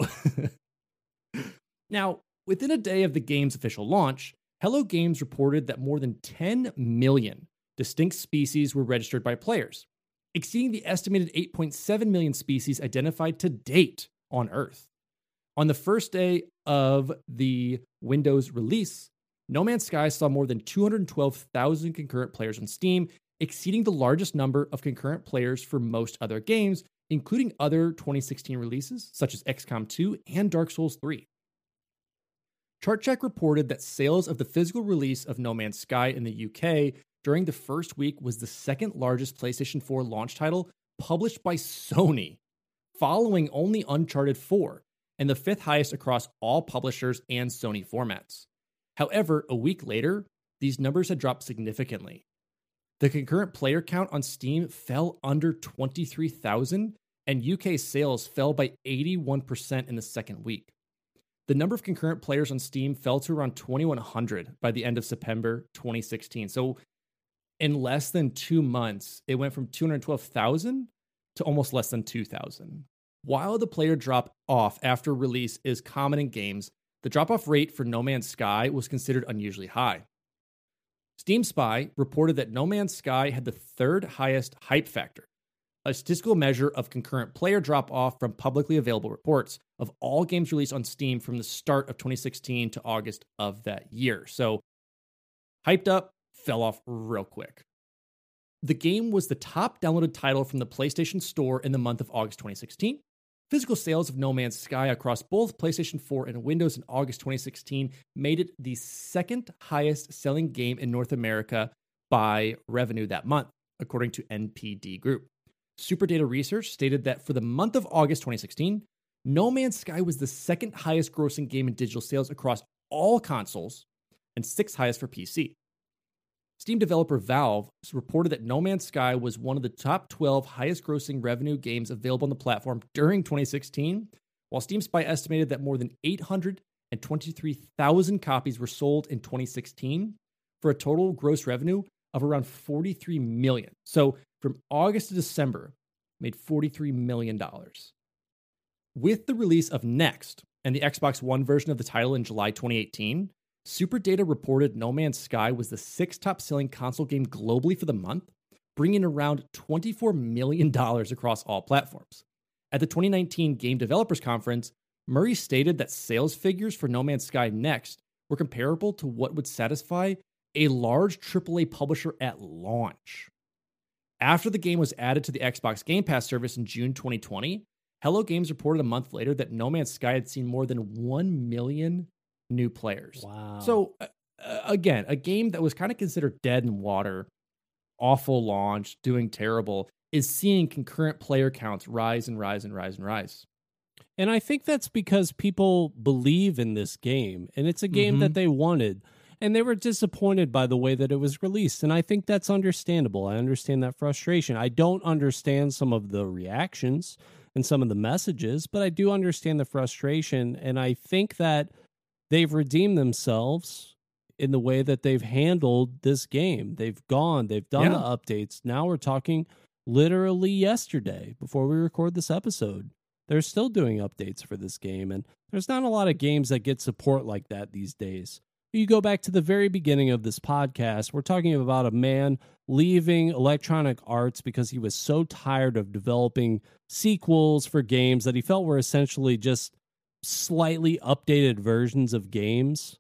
Now, within a day of the game's official launch, Hello Games reported that more than 10 million distinct species were registered by players, exceeding the estimated 8.7 million species identified to date on Earth. On the first day of the Windows release, No Man's Sky saw more than 212,000 concurrent players on Steam, exceeding the largest number of concurrent players for most other games, including other 2016 releases such as XCOM 2 and Dark Souls 3. ChartCheck reported that sales of the physical release of No Man's Sky in the UK during the first week was the second largest PlayStation 4 launch title published by Sony, following only Uncharted 4, and the fifth highest across all publishers and Sony formats. However, a week later, these numbers had dropped significantly. The concurrent player count on Steam fell under 23,000, and UK sales fell by 81% in the second week. The number of concurrent players on Steam fell to around 2,100 by the end of September 2016. So in less than 2 months, it went from 212,000 to almost less than 2,000. While the player drop off after release is common in games, the drop-off rate for No Man's Sky was considered unusually high. Steam Spy reported that No Man's Sky had the third highest hype factor, a statistical measure of concurrent player drop-off from publicly available reports of all games released on Steam from the start of 2016 to August of that year. So, hyped up, fell off real quick. The game was the top downloaded title from the PlayStation Store in the month of August 2016. Physical sales of No Man's Sky across both PlayStation 4 and Windows in August 2016 made it the second highest selling game in North America by revenue that month, according to NPD Group. SuperData Research stated that for the month of August 2016, No Man's Sky was the second highest grossing game in digital sales across all consoles and sixth highest for PC. Steam developer Valve reported that No Man's Sky was one of the top 12 highest grossing revenue games available on the platform during 2016, while Steam Spy estimated that more than 823,000 copies were sold in 2016 for a total gross revenue of around $43 million. So from August to December, made $43 million. With the release of Next and the Xbox One version of the title in July 2018, SuperData reported No Man's Sky was the sixth top-selling console game globally for the month, bringing around $24 million across all platforms. At the 2019 Game Developers Conference, Murray stated that sales figures for No Man's Sky Next were comparable to what would satisfy a large AAA publisher at launch. After the game was added to the Xbox Game Pass service in June 2020, Hello Games reported a month later that No Man's Sky had seen more than 1 million new players. Wow. So, again, a game that was kind of considered dead in water, awful launch, doing terrible, is seeing concurrent player counts rise and rise and rise and rise. And I think that's because people believe in this game, and it's a game that they wanted, and they were disappointed by the way that it was released. And I think that's understandable. I understand that frustration. I don't understand some of the reactions and some of the messages, but I do understand the frustration, and I think that they've redeemed themselves in the way that they've handled this game. They've done the updates. Now we're talking literally yesterday, before we record this episode. They're still doing updates for this game, and there's not a lot of games that get support like that these days. You go back to the very beginning of this podcast, we're talking about a man leaving Electronic Arts because he was so tired of developing sequels for games that he felt were essentially just slightly updated versions of games.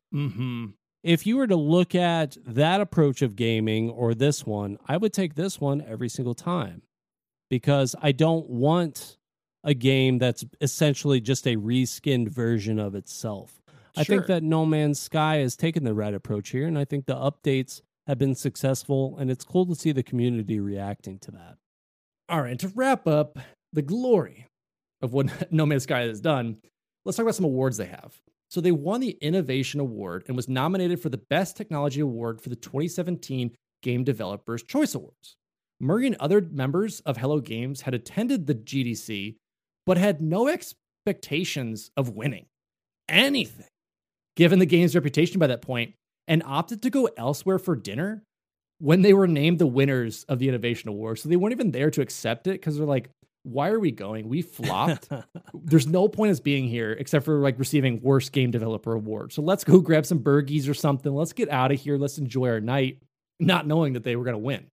If you were to look at that approach of gaming or this one, I would take this one every single time, because I don't want a game that's essentially just a reskinned version of itself. I think that No Man's Sky has taken the right approach here, and I think the updates have been successful, and it's cool to see the community reacting to that. All right, to wrap up the glory of what No Man's Sky has done, let's talk about some awards they have. So they won the Innovation Award and was nominated for the Best Technology Award for the 2017 Game Developers' Choice Awards. Murray and other members of Hello Games had attended the GDC, but had no expectations of winning anything, given the game's reputation by that point, and opted to go elsewhere for dinner when they were named the winners of the Innovation Award. So they weren't even there to accept it because they're like, why are we going? We flopped. There's no point in us being here except for like receiving worst game developer award. So let's go grab some burgies or something. Let's get out of here. Let's enjoy our night, not knowing that they were going to win.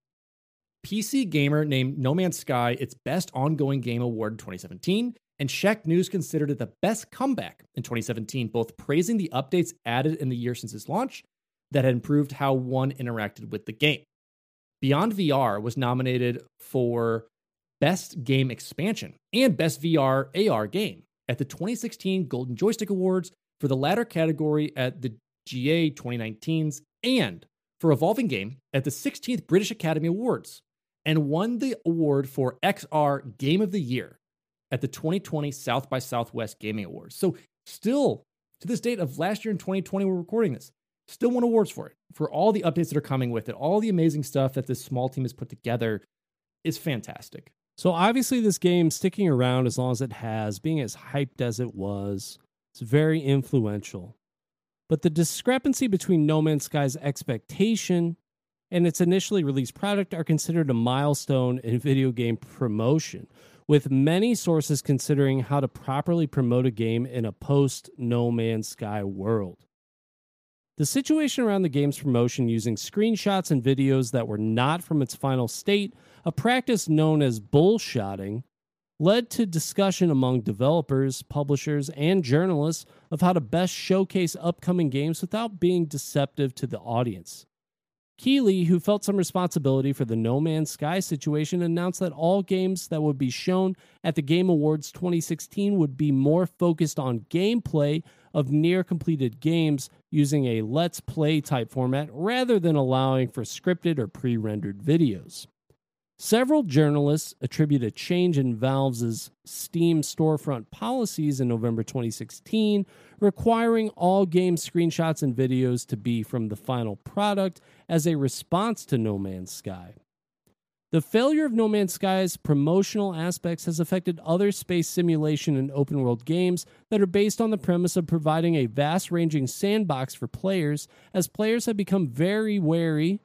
PC Gamer named No Man's Sky its best ongoing game award in 2017, and Czech News considered it the best comeback in 2017, both praising the updates added in the year since its launch that had improved how one interacted with the game. Beyond VR was nominated for Best Game Expansion and Best VR AR Game at the 2016 Golden Joystick Awards, for the latter category at the GA 2019's, and for Evolving Game at the 16th British Academy Awards, and won the award for XR Game of the Year at the 2020 South by Southwest Gaming Awards. So still, to this date of last year in 2020, we're recording this, still won awards for it, for all the updates that are coming with it. All the amazing stuff that this small team has put together is fantastic. So obviously this game sticking around as long as it has, being as hyped as it was, it's very influential. But the discrepancy between No Man's Sky's expectation and its initially released product are considered a milestone in video game promotion, with many sources considering how to properly promote a game in a post-No Man's Sky world. The situation around the game's promotion using screenshots and videos that were not from its final state, a practice known as bullshotting, led to discussion among developers, publishers, and journalists of how to best showcase upcoming games without being deceptive to the audience. Keighley, who felt some responsibility for the No Man's Sky situation, announced that all games that would be shown at the Game Awards 2016 would be more focused on gameplay of near-completed games using a Let's Play type format rather than allowing for scripted or pre-rendered videos. Several journalists attribute a change in Valve's Steam storefront policies in November 2016, requiring all game screenshots and videos to be from the final product as a response to No Man's Sky. The failure of No Man's Sky's promotional aspects has affected other space simulation and open-world games that are based on the premise of providing a vast-ranging sandbox for players, as players have become very wary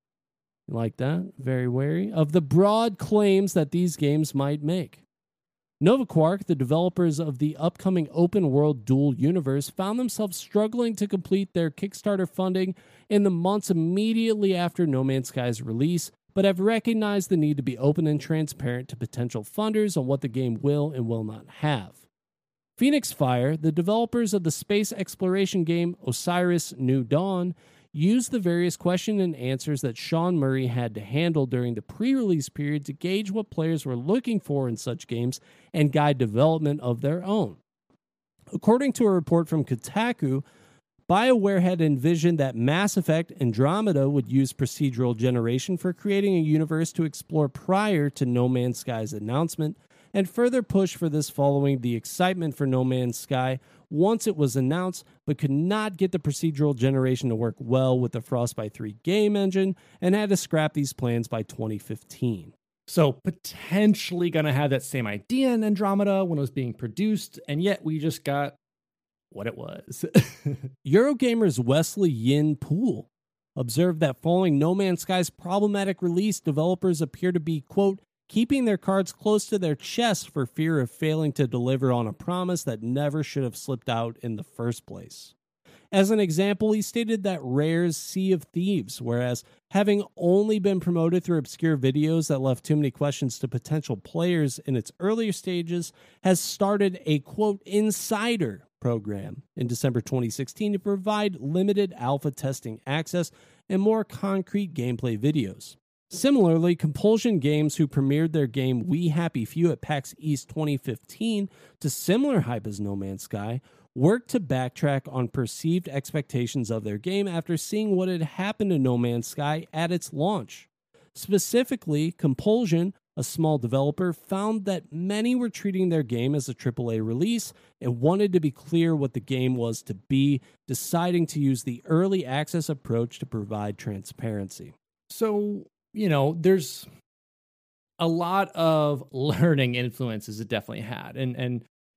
of the broad claims that these games might make. NovaQuark, the developers of the upcoming open-world Dual Universe, found themselves struggling to complete their Kickstarter funding in the months immediately after No Man's Sky's release, but have recognized the need to be open and transparent to potential funders on what the game will and will not have. Phoenix Fire, the developers of the space exploration game Osiris New Dawn, used the various questions and answers that Sean Murray had to handle during the pre-release period to gauge what players were looking for in such games and guide development of their own. According to a report from Kotaku, BioWare had envisioned that Mass Effect Andromeda would use procedural generation for creating a universe to explore prior to No Man's Sky's announcement, and further push for this following the excitement for No Man's Sky once it was announced, but could not get the procedural generation to work well with the Frostbite 3 game engine, and had to scrap these plans by 2015. So potentially going to have that same idea in Andromeda when it was being produced, and yet we just got what it was. Eurogamer's Wesley Yin Poole observed that following No Man's Sky's problematic release, developers appear to be, quote, keeping their cards close to their chest for fear of failing to deliver on a promise that never should have slipped out in the first place. As an example, he stated that Rare's Sea of Thieves, whereas having only been promoted through obscure videos that left too many questions to potential players in its earlier stages, has started a, quote, insider program in December 2016 to provide limited alpha testing access and more concrete gameplay videos. Similarly, Compulsion Games, who premiered their game We Happy Few at PAX East 2015 to similar hype as No Man's Sky, worked to backtrack on perceived expectations of their game after seeing what had happened to No Man's Sky at its launch. Specifically, Compulsion, a small developer, found that many were treating their game as a AAA release and wanted to be clear what the game was to be, deciding to use the early access approach to provide transparency. So, you know, there's a lot of learning influences it definitely had. And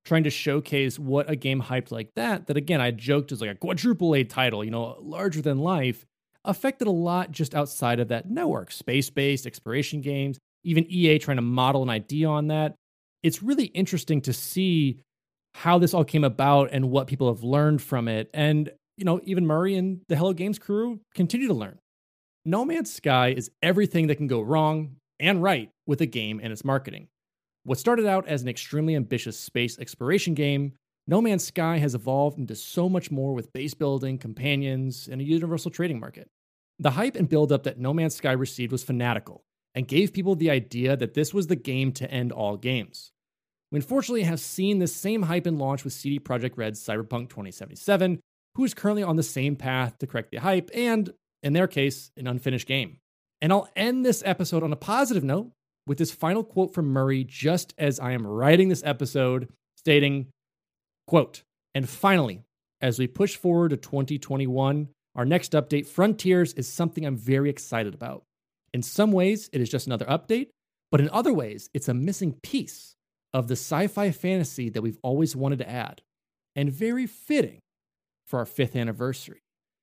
trying to showcase what a game hyped like that again, I joked is like a quadruple A title, larger than life, affected a lot just outside of that network. Space-based exploration games, even EA trying to model an idea on that. It's really interesting to see how this all came about and what people have learned from it. And, even Murray and the Hello Games crew continue to learn. No Man's Sky is everything that can go wrong and right with a game and its marketing. What started out as an extremely ambitious space exploration game, No Man's Sky has evolved into so much more with base building, companions, and a universal trading market. The hype and build-up that No Man's Sky received was fanatical and gave people the idea that this was the game to end all games. We unfortunately have seen this same hype and launch with CD Projekt Red's Cyberpunk 2077, who is currently on the same path to correct the hype and, in their case, an unfinished game. And I'll end this episode on a positive note with this final quote from Murray just as I am writing this episode, stating, quote, "And finally, as we push forward to 2021, our next update, Frontiers, is something I'm very excited about. In some ways, it is just another update, but in other ways, it's a missing piece of the sci-fi fantasy that we've always wanted to add, and very fitting for our 5th anniversary."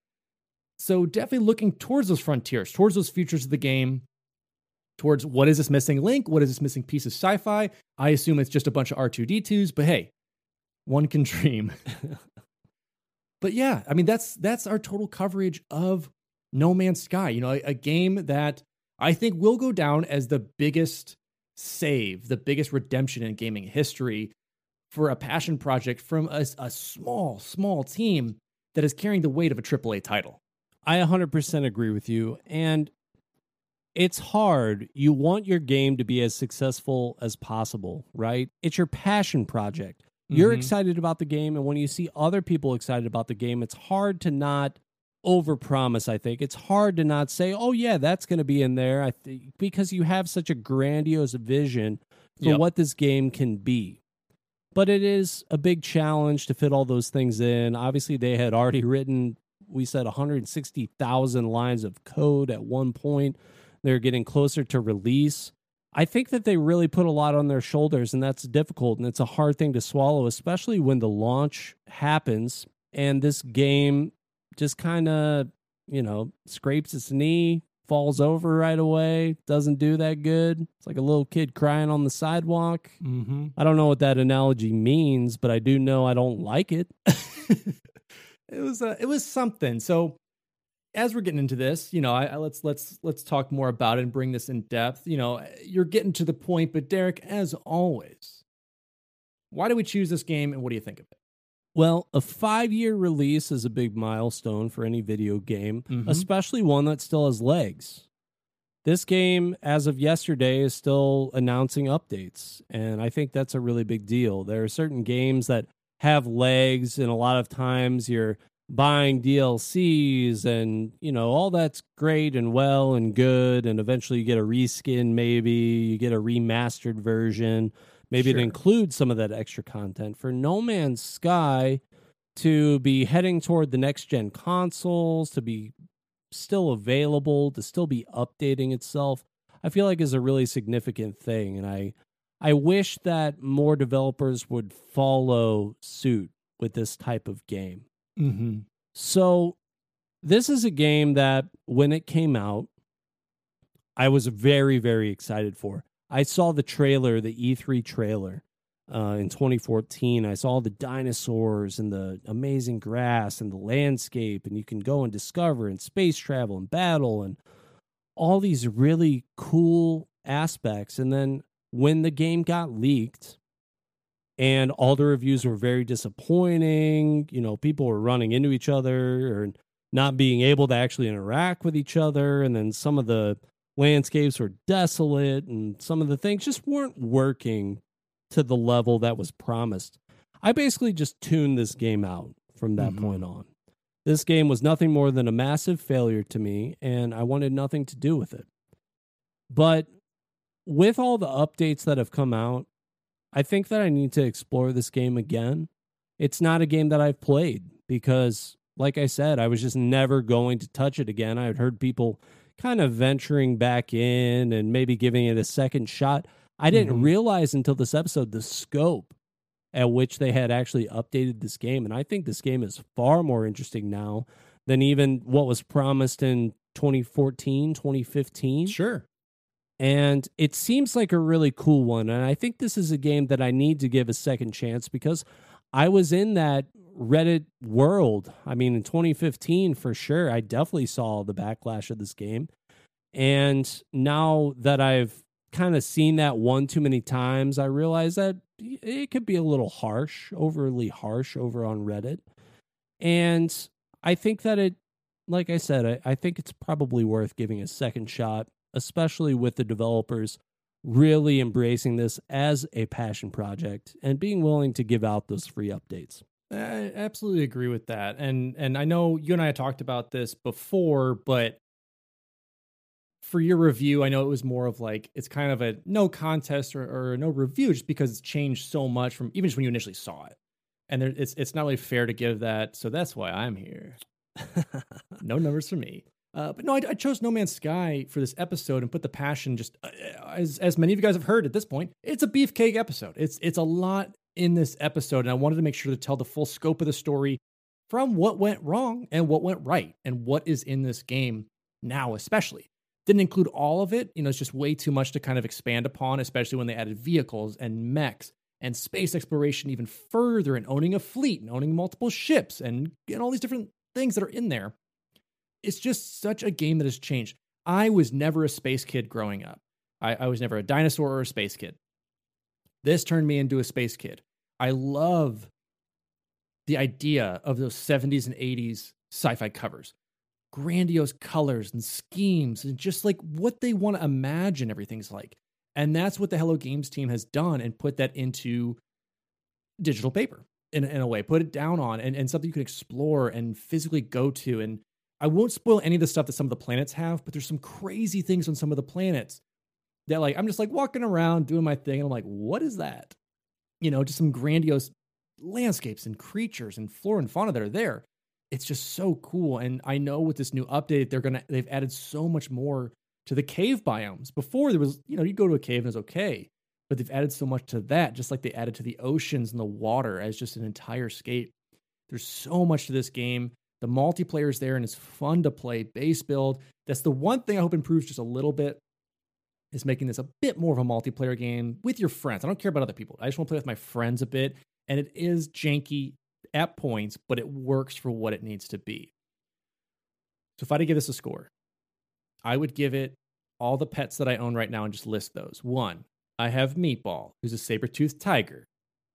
So definitely looking towards those frontiers, towards those futures of the game, towards what is this missing link? What is this missing piece of sci-fi? I assume it's just a bunch of R2-D2s, but hey, one can dream. But yeah, I mean, that's our total coverage of No Man's Sky. A game that I think will go down as the biggest save, the biggest redemption in gaming history for a passion project from a small team that is carrying the weight of a AAA title. I 100% agree with you. And it's hard. You want your game to be as successful as possible, right? It's your passion project. You're excited about the game, and when you see other people excited about the game, it's hard to not overpromise, I think. It's hard to not say, oh, yeah, that's going to be in there, because you have such a grandiose vision for what this game can be. But it is a big challenge to fit all those things in. Obviously, they had already written, we said, 160,000 lines of code at one point. They're getting closer to release. I think that they really put a lot on their shoulders, and that's difficult, and it's a hard thing to swallow, especially when the launch happens and this game just kind of, scrapes its knee, falls over right away, doesn't do that good. It's like a little kid crying on the sidewalk. I don't know what that analogy means, but I do know I don't like it. It was something. So as we're getting into this, let's talk more about it and bring this in depth. You're getting to the point, but Derek, as always, why do we choose this game and what do you think of it? Well, a 5-year release is a big milestone for any video game, especially one that still has legs. This game, as of yesterday, is still announcing updates, and I think that's a really big deal. There are certain games that have legs, and a lot of times you're buying DLCs and, all that's great and well and good, and eventually you get a reskin, maybe you get a remastered version. Maybe it includes some of that extra content. For No Man's Sky to be heading toward the next-gen consoles, to be still available, to still be updating itself, I feel like is a really significant thing. And I wish that more developers would follow suit with this type of game. So this is a game that when it came out, I was very, very excited for. I saw the trailer, the E3 trailer in 2014. I saw the dinosaurs and the amazing grass and the landscape, and you can go and discover and space travel and battle and all these really cool aspects. And then when the game got leaked and all the reviews were very disappointing, people were running into each other or not being able to actually interact with each other, and then some of the landscapes were desolate and some of the things just weren't working to the level that was promised. I basically just tuned this game out from that point on. This game was nothing more than a massive failure to me, and I wanted nothing to do with it. But with all the updates that have come out, I think that I need to explore this game again. It's not a game that I've played because, like I said, I was just never going to touch it again. I had heard people kind of venturing back in and maybe giving it a second shot. I didn't realize until this episode the scope at which they had actually updated this game. And I think this game is far more interesting now than even what was promised in 2014, 2015. Sure. And it seems like a really cool one. And I think this is a game that I need to give a second chance because I was in that Reddit world. I mean, in 2015, for sure, I definitely saw the backlash of this game. And now that I've kind of seen that one too many times, I realize that it could be a little harsh, overly harsh over on Reddit. And I think that it, like I said, I think it's probably worth giving a second shot, especially with the developers really embracing this as a passion project and being willing to give out those free updates. I absolutely agree with that. And I know you and I had talked about this before, but for your review, I know it was more of like, it's kind of a no contest or no review just because it's changed so much from even just when you initially saw it. And it's not really fair to give that. So that's why I'm here. No numbers for me. But no, I chose No Man's Sky for this episode and put the passion just as many of you guys have heard at this point, it's a beefcake episode. It's a lot in this episode. And I wanted to make sure to tell the full scope of the story from what went wrong and what went right and what is in this game now, especially. Didn't include all of it. You know, it's just way too much to kind of expand upon, especially when they added vehicles and mechs and space exploration even further and owning a fleet and owning multiple ships and all these different things that are in there. It's just such a game that has changed. I was never a space kid growing up. I was never a dinosaur or a space kid. This turned me into a space kid. I love the idea of those 70s and 80s sci-fi covers. Grandiose colors and schemes and just like what they want to imagine everything's like. And that's what the Hello Games team has done and put that into digital paper in a way. Put it down on and something you can explore and physically go to. And I won't spoil any of the stuff that some of the planets have, but there's some crazy things on some of the planets that like, I'm just like walking around doing my thing. And I'm like, what is that? You know, just some grandiose landscapes and creatures and flora and fauna that are there. It's just so cool. And I know with this new update, they've added so much more to the cave biomes. Before there was, you know, you'd go to a cave and it was okay, but they've added so much to that, just like they added to the oceans and the water as just an entire scape. There's so much to this game. The multiplayer is there and it's fun to play. Base build. That's the one thing I hope improves just a little bit, is making this a bit more of a multiplayer game with your friends. I don't care about other people. I just want to play with my friends a bit. And it is janky at points, but it works for what it needs to be. So if I had to give this a score, I would give it all the pets that I own right now and just list those. 1, I have Meatball, who's a saber-toothed tiger.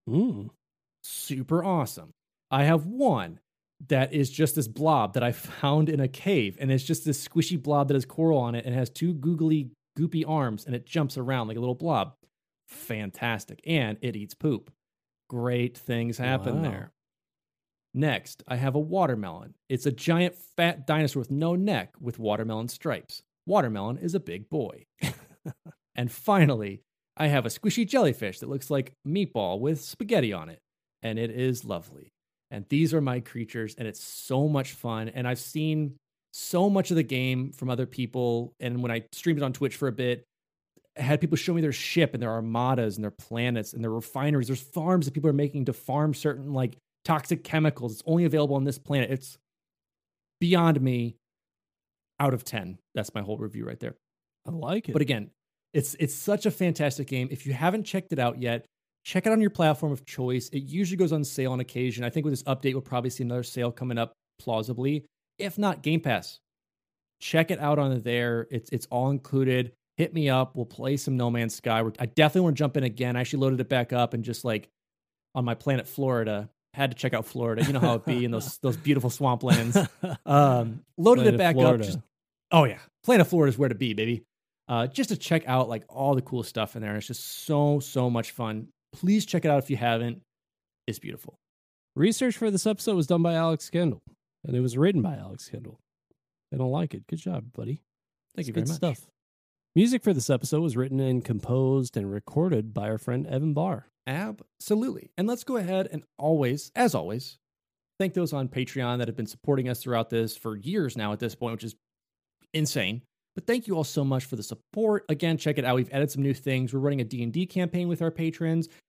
Super awesome. I have 1 that is just this blob that I found in a cave, and it's just this squishy blob that has coral on it and has 2 googly, goopy arms, and it jumps around like a little blob. Fantastic. And it eats poop. Great things happen there. Next, I have a watermelon. It's a giant fat dinosaur with no neck with watermelon stripes. Watermelon is a big boy. And finally, I have a squishy jellyfish that looks like Meatball with spaghetti on it. And it is lovely. And these are my creatures, and it's so much fun. And I've seen so much of the game from other people. And when I streamed it on Twitch for a bit, I had people show me their ship and their armadas and their planets and their refineries. There's farms that people are making to farm certain like toxic chemicals. It's only available on this planet. It's beyond me. Out of 10. That's my whole review right there. I like it. But again, it's such a fantastic game. If you haven't checked it out yet, check it on your platform of choice. It usually goes on sale on occasion. I think with this update, we'll probably see another sale coming up plausibly. If not, Game Pass. Check it out on there. It's all included. Hit me up. We'll play some No Man's Sky. I definitely want to jump in again. I actually loaded it back up and just like on my planet Florida, had to check out Florida. You know how it be in those beautiful swamplands. Loaded it back up. Oh yeah, Planet Florida is where to be, baby. Just to check out like all the cool stuff in there. It's just so much fun. Please check it out if you haven't. It's beautiful. Research for this episode was done by Alex Kendall, and it was written by Alex Kendall. I don't like it. Good job, buddy. Thank you very much. Stuff. Music for this episode was written and composed and recorded by our friend Evan Barr. Absolutely. And let's go ahead and always, as always, thank those on Patreon that have been supporting us throughout this for years now at this point, which is insane. But thank you all so much for the support. Again, check it out. We've added some new things. We're running a D&D campaign with our patrons.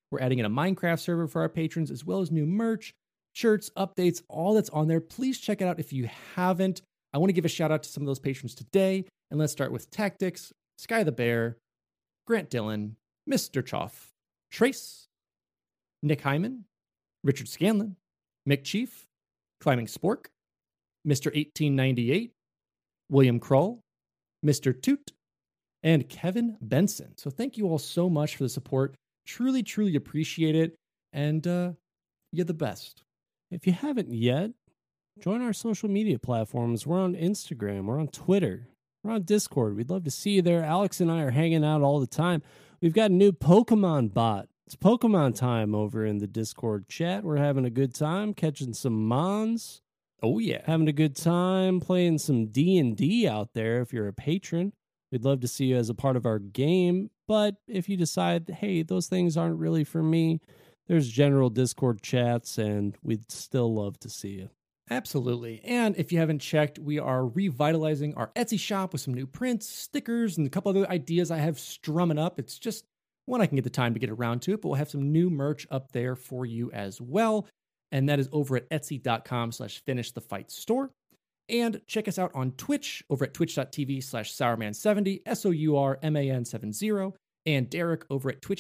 We're adding in a Minecraft server for our patrons, as well as new merch, shirts, updates, all that's on there. Please check it out if you haven't. I want to give a shout out to some of those patrons today. And let's start with Tactics, Sky the Bear, Grant Dillon, Mr. Choff, Trace, Nick Hyman, Richard Scanlon, Mick Chief, Climbing Spork, Mr. 1898, William Kroll, Mr. Toot, and Kevin Benson. So thank you all so much for the support. Truly, truly appreciate it. And you're the best. If you haven't yet, join our social media platforms. We're on Instagram. We're on Twitter. We're on Discord. We'd love to see you there. Alex and I are hanging out all the time. We've got a new Pokemon bot. It's Pokemon time over in the Discord chat. We're having a good time catching some Mons. Oh, yeah. Having a good time playing some D&D out there if you're a patron. We'd love to see you as a part of our game. But if you decide, hey, those things aren't really for me, there's general Discord chats, and we'd still love to see you. Absolutely. And if you haven't checked, we are revitalizing our Etsy shop with some new prints, stickers, and a couple other ideas I have strumming up. It's just when I can get the time to get around to it, but we'll have some new merch up there for you as well. And that is over at etsy.com/finishthefightstore. And check us out on Twitch over at twitch.tv/sourman70, SOURMAN70, and Derek over at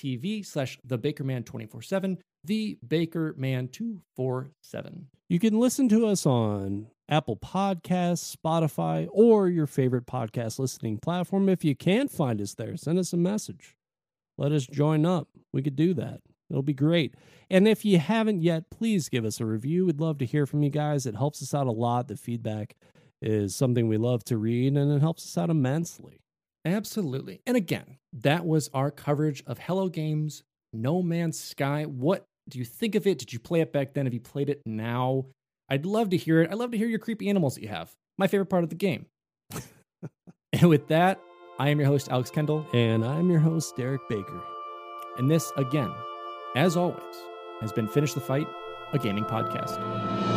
twitch.tv/thebakerman247, thebakerman247. You can listen to us on Apple Podcasts, Spotify, or your favorite podcast listening platform. If you can't find us there, send us a message. Let us join up. We could do that. It'll be great. And if you haven't yet, please give us a review. We'd love to hear from you guys. It helps us out a lot. The feedback is something we love to read, and it helps us out immensely. Absolutely. And again, that was our coverage of Hello Games, No Man's Sky. What do you think of it? Did you play it back then? Have you played it now? I'd love to hear it. I'd love to hear your creepy animals that you have. My favorite part of the game. And with that, I am your host, Alex Kendall. And I'm your host, Derek Baker. And this, again, as always, has been Finish the Fight, a gaming podcast.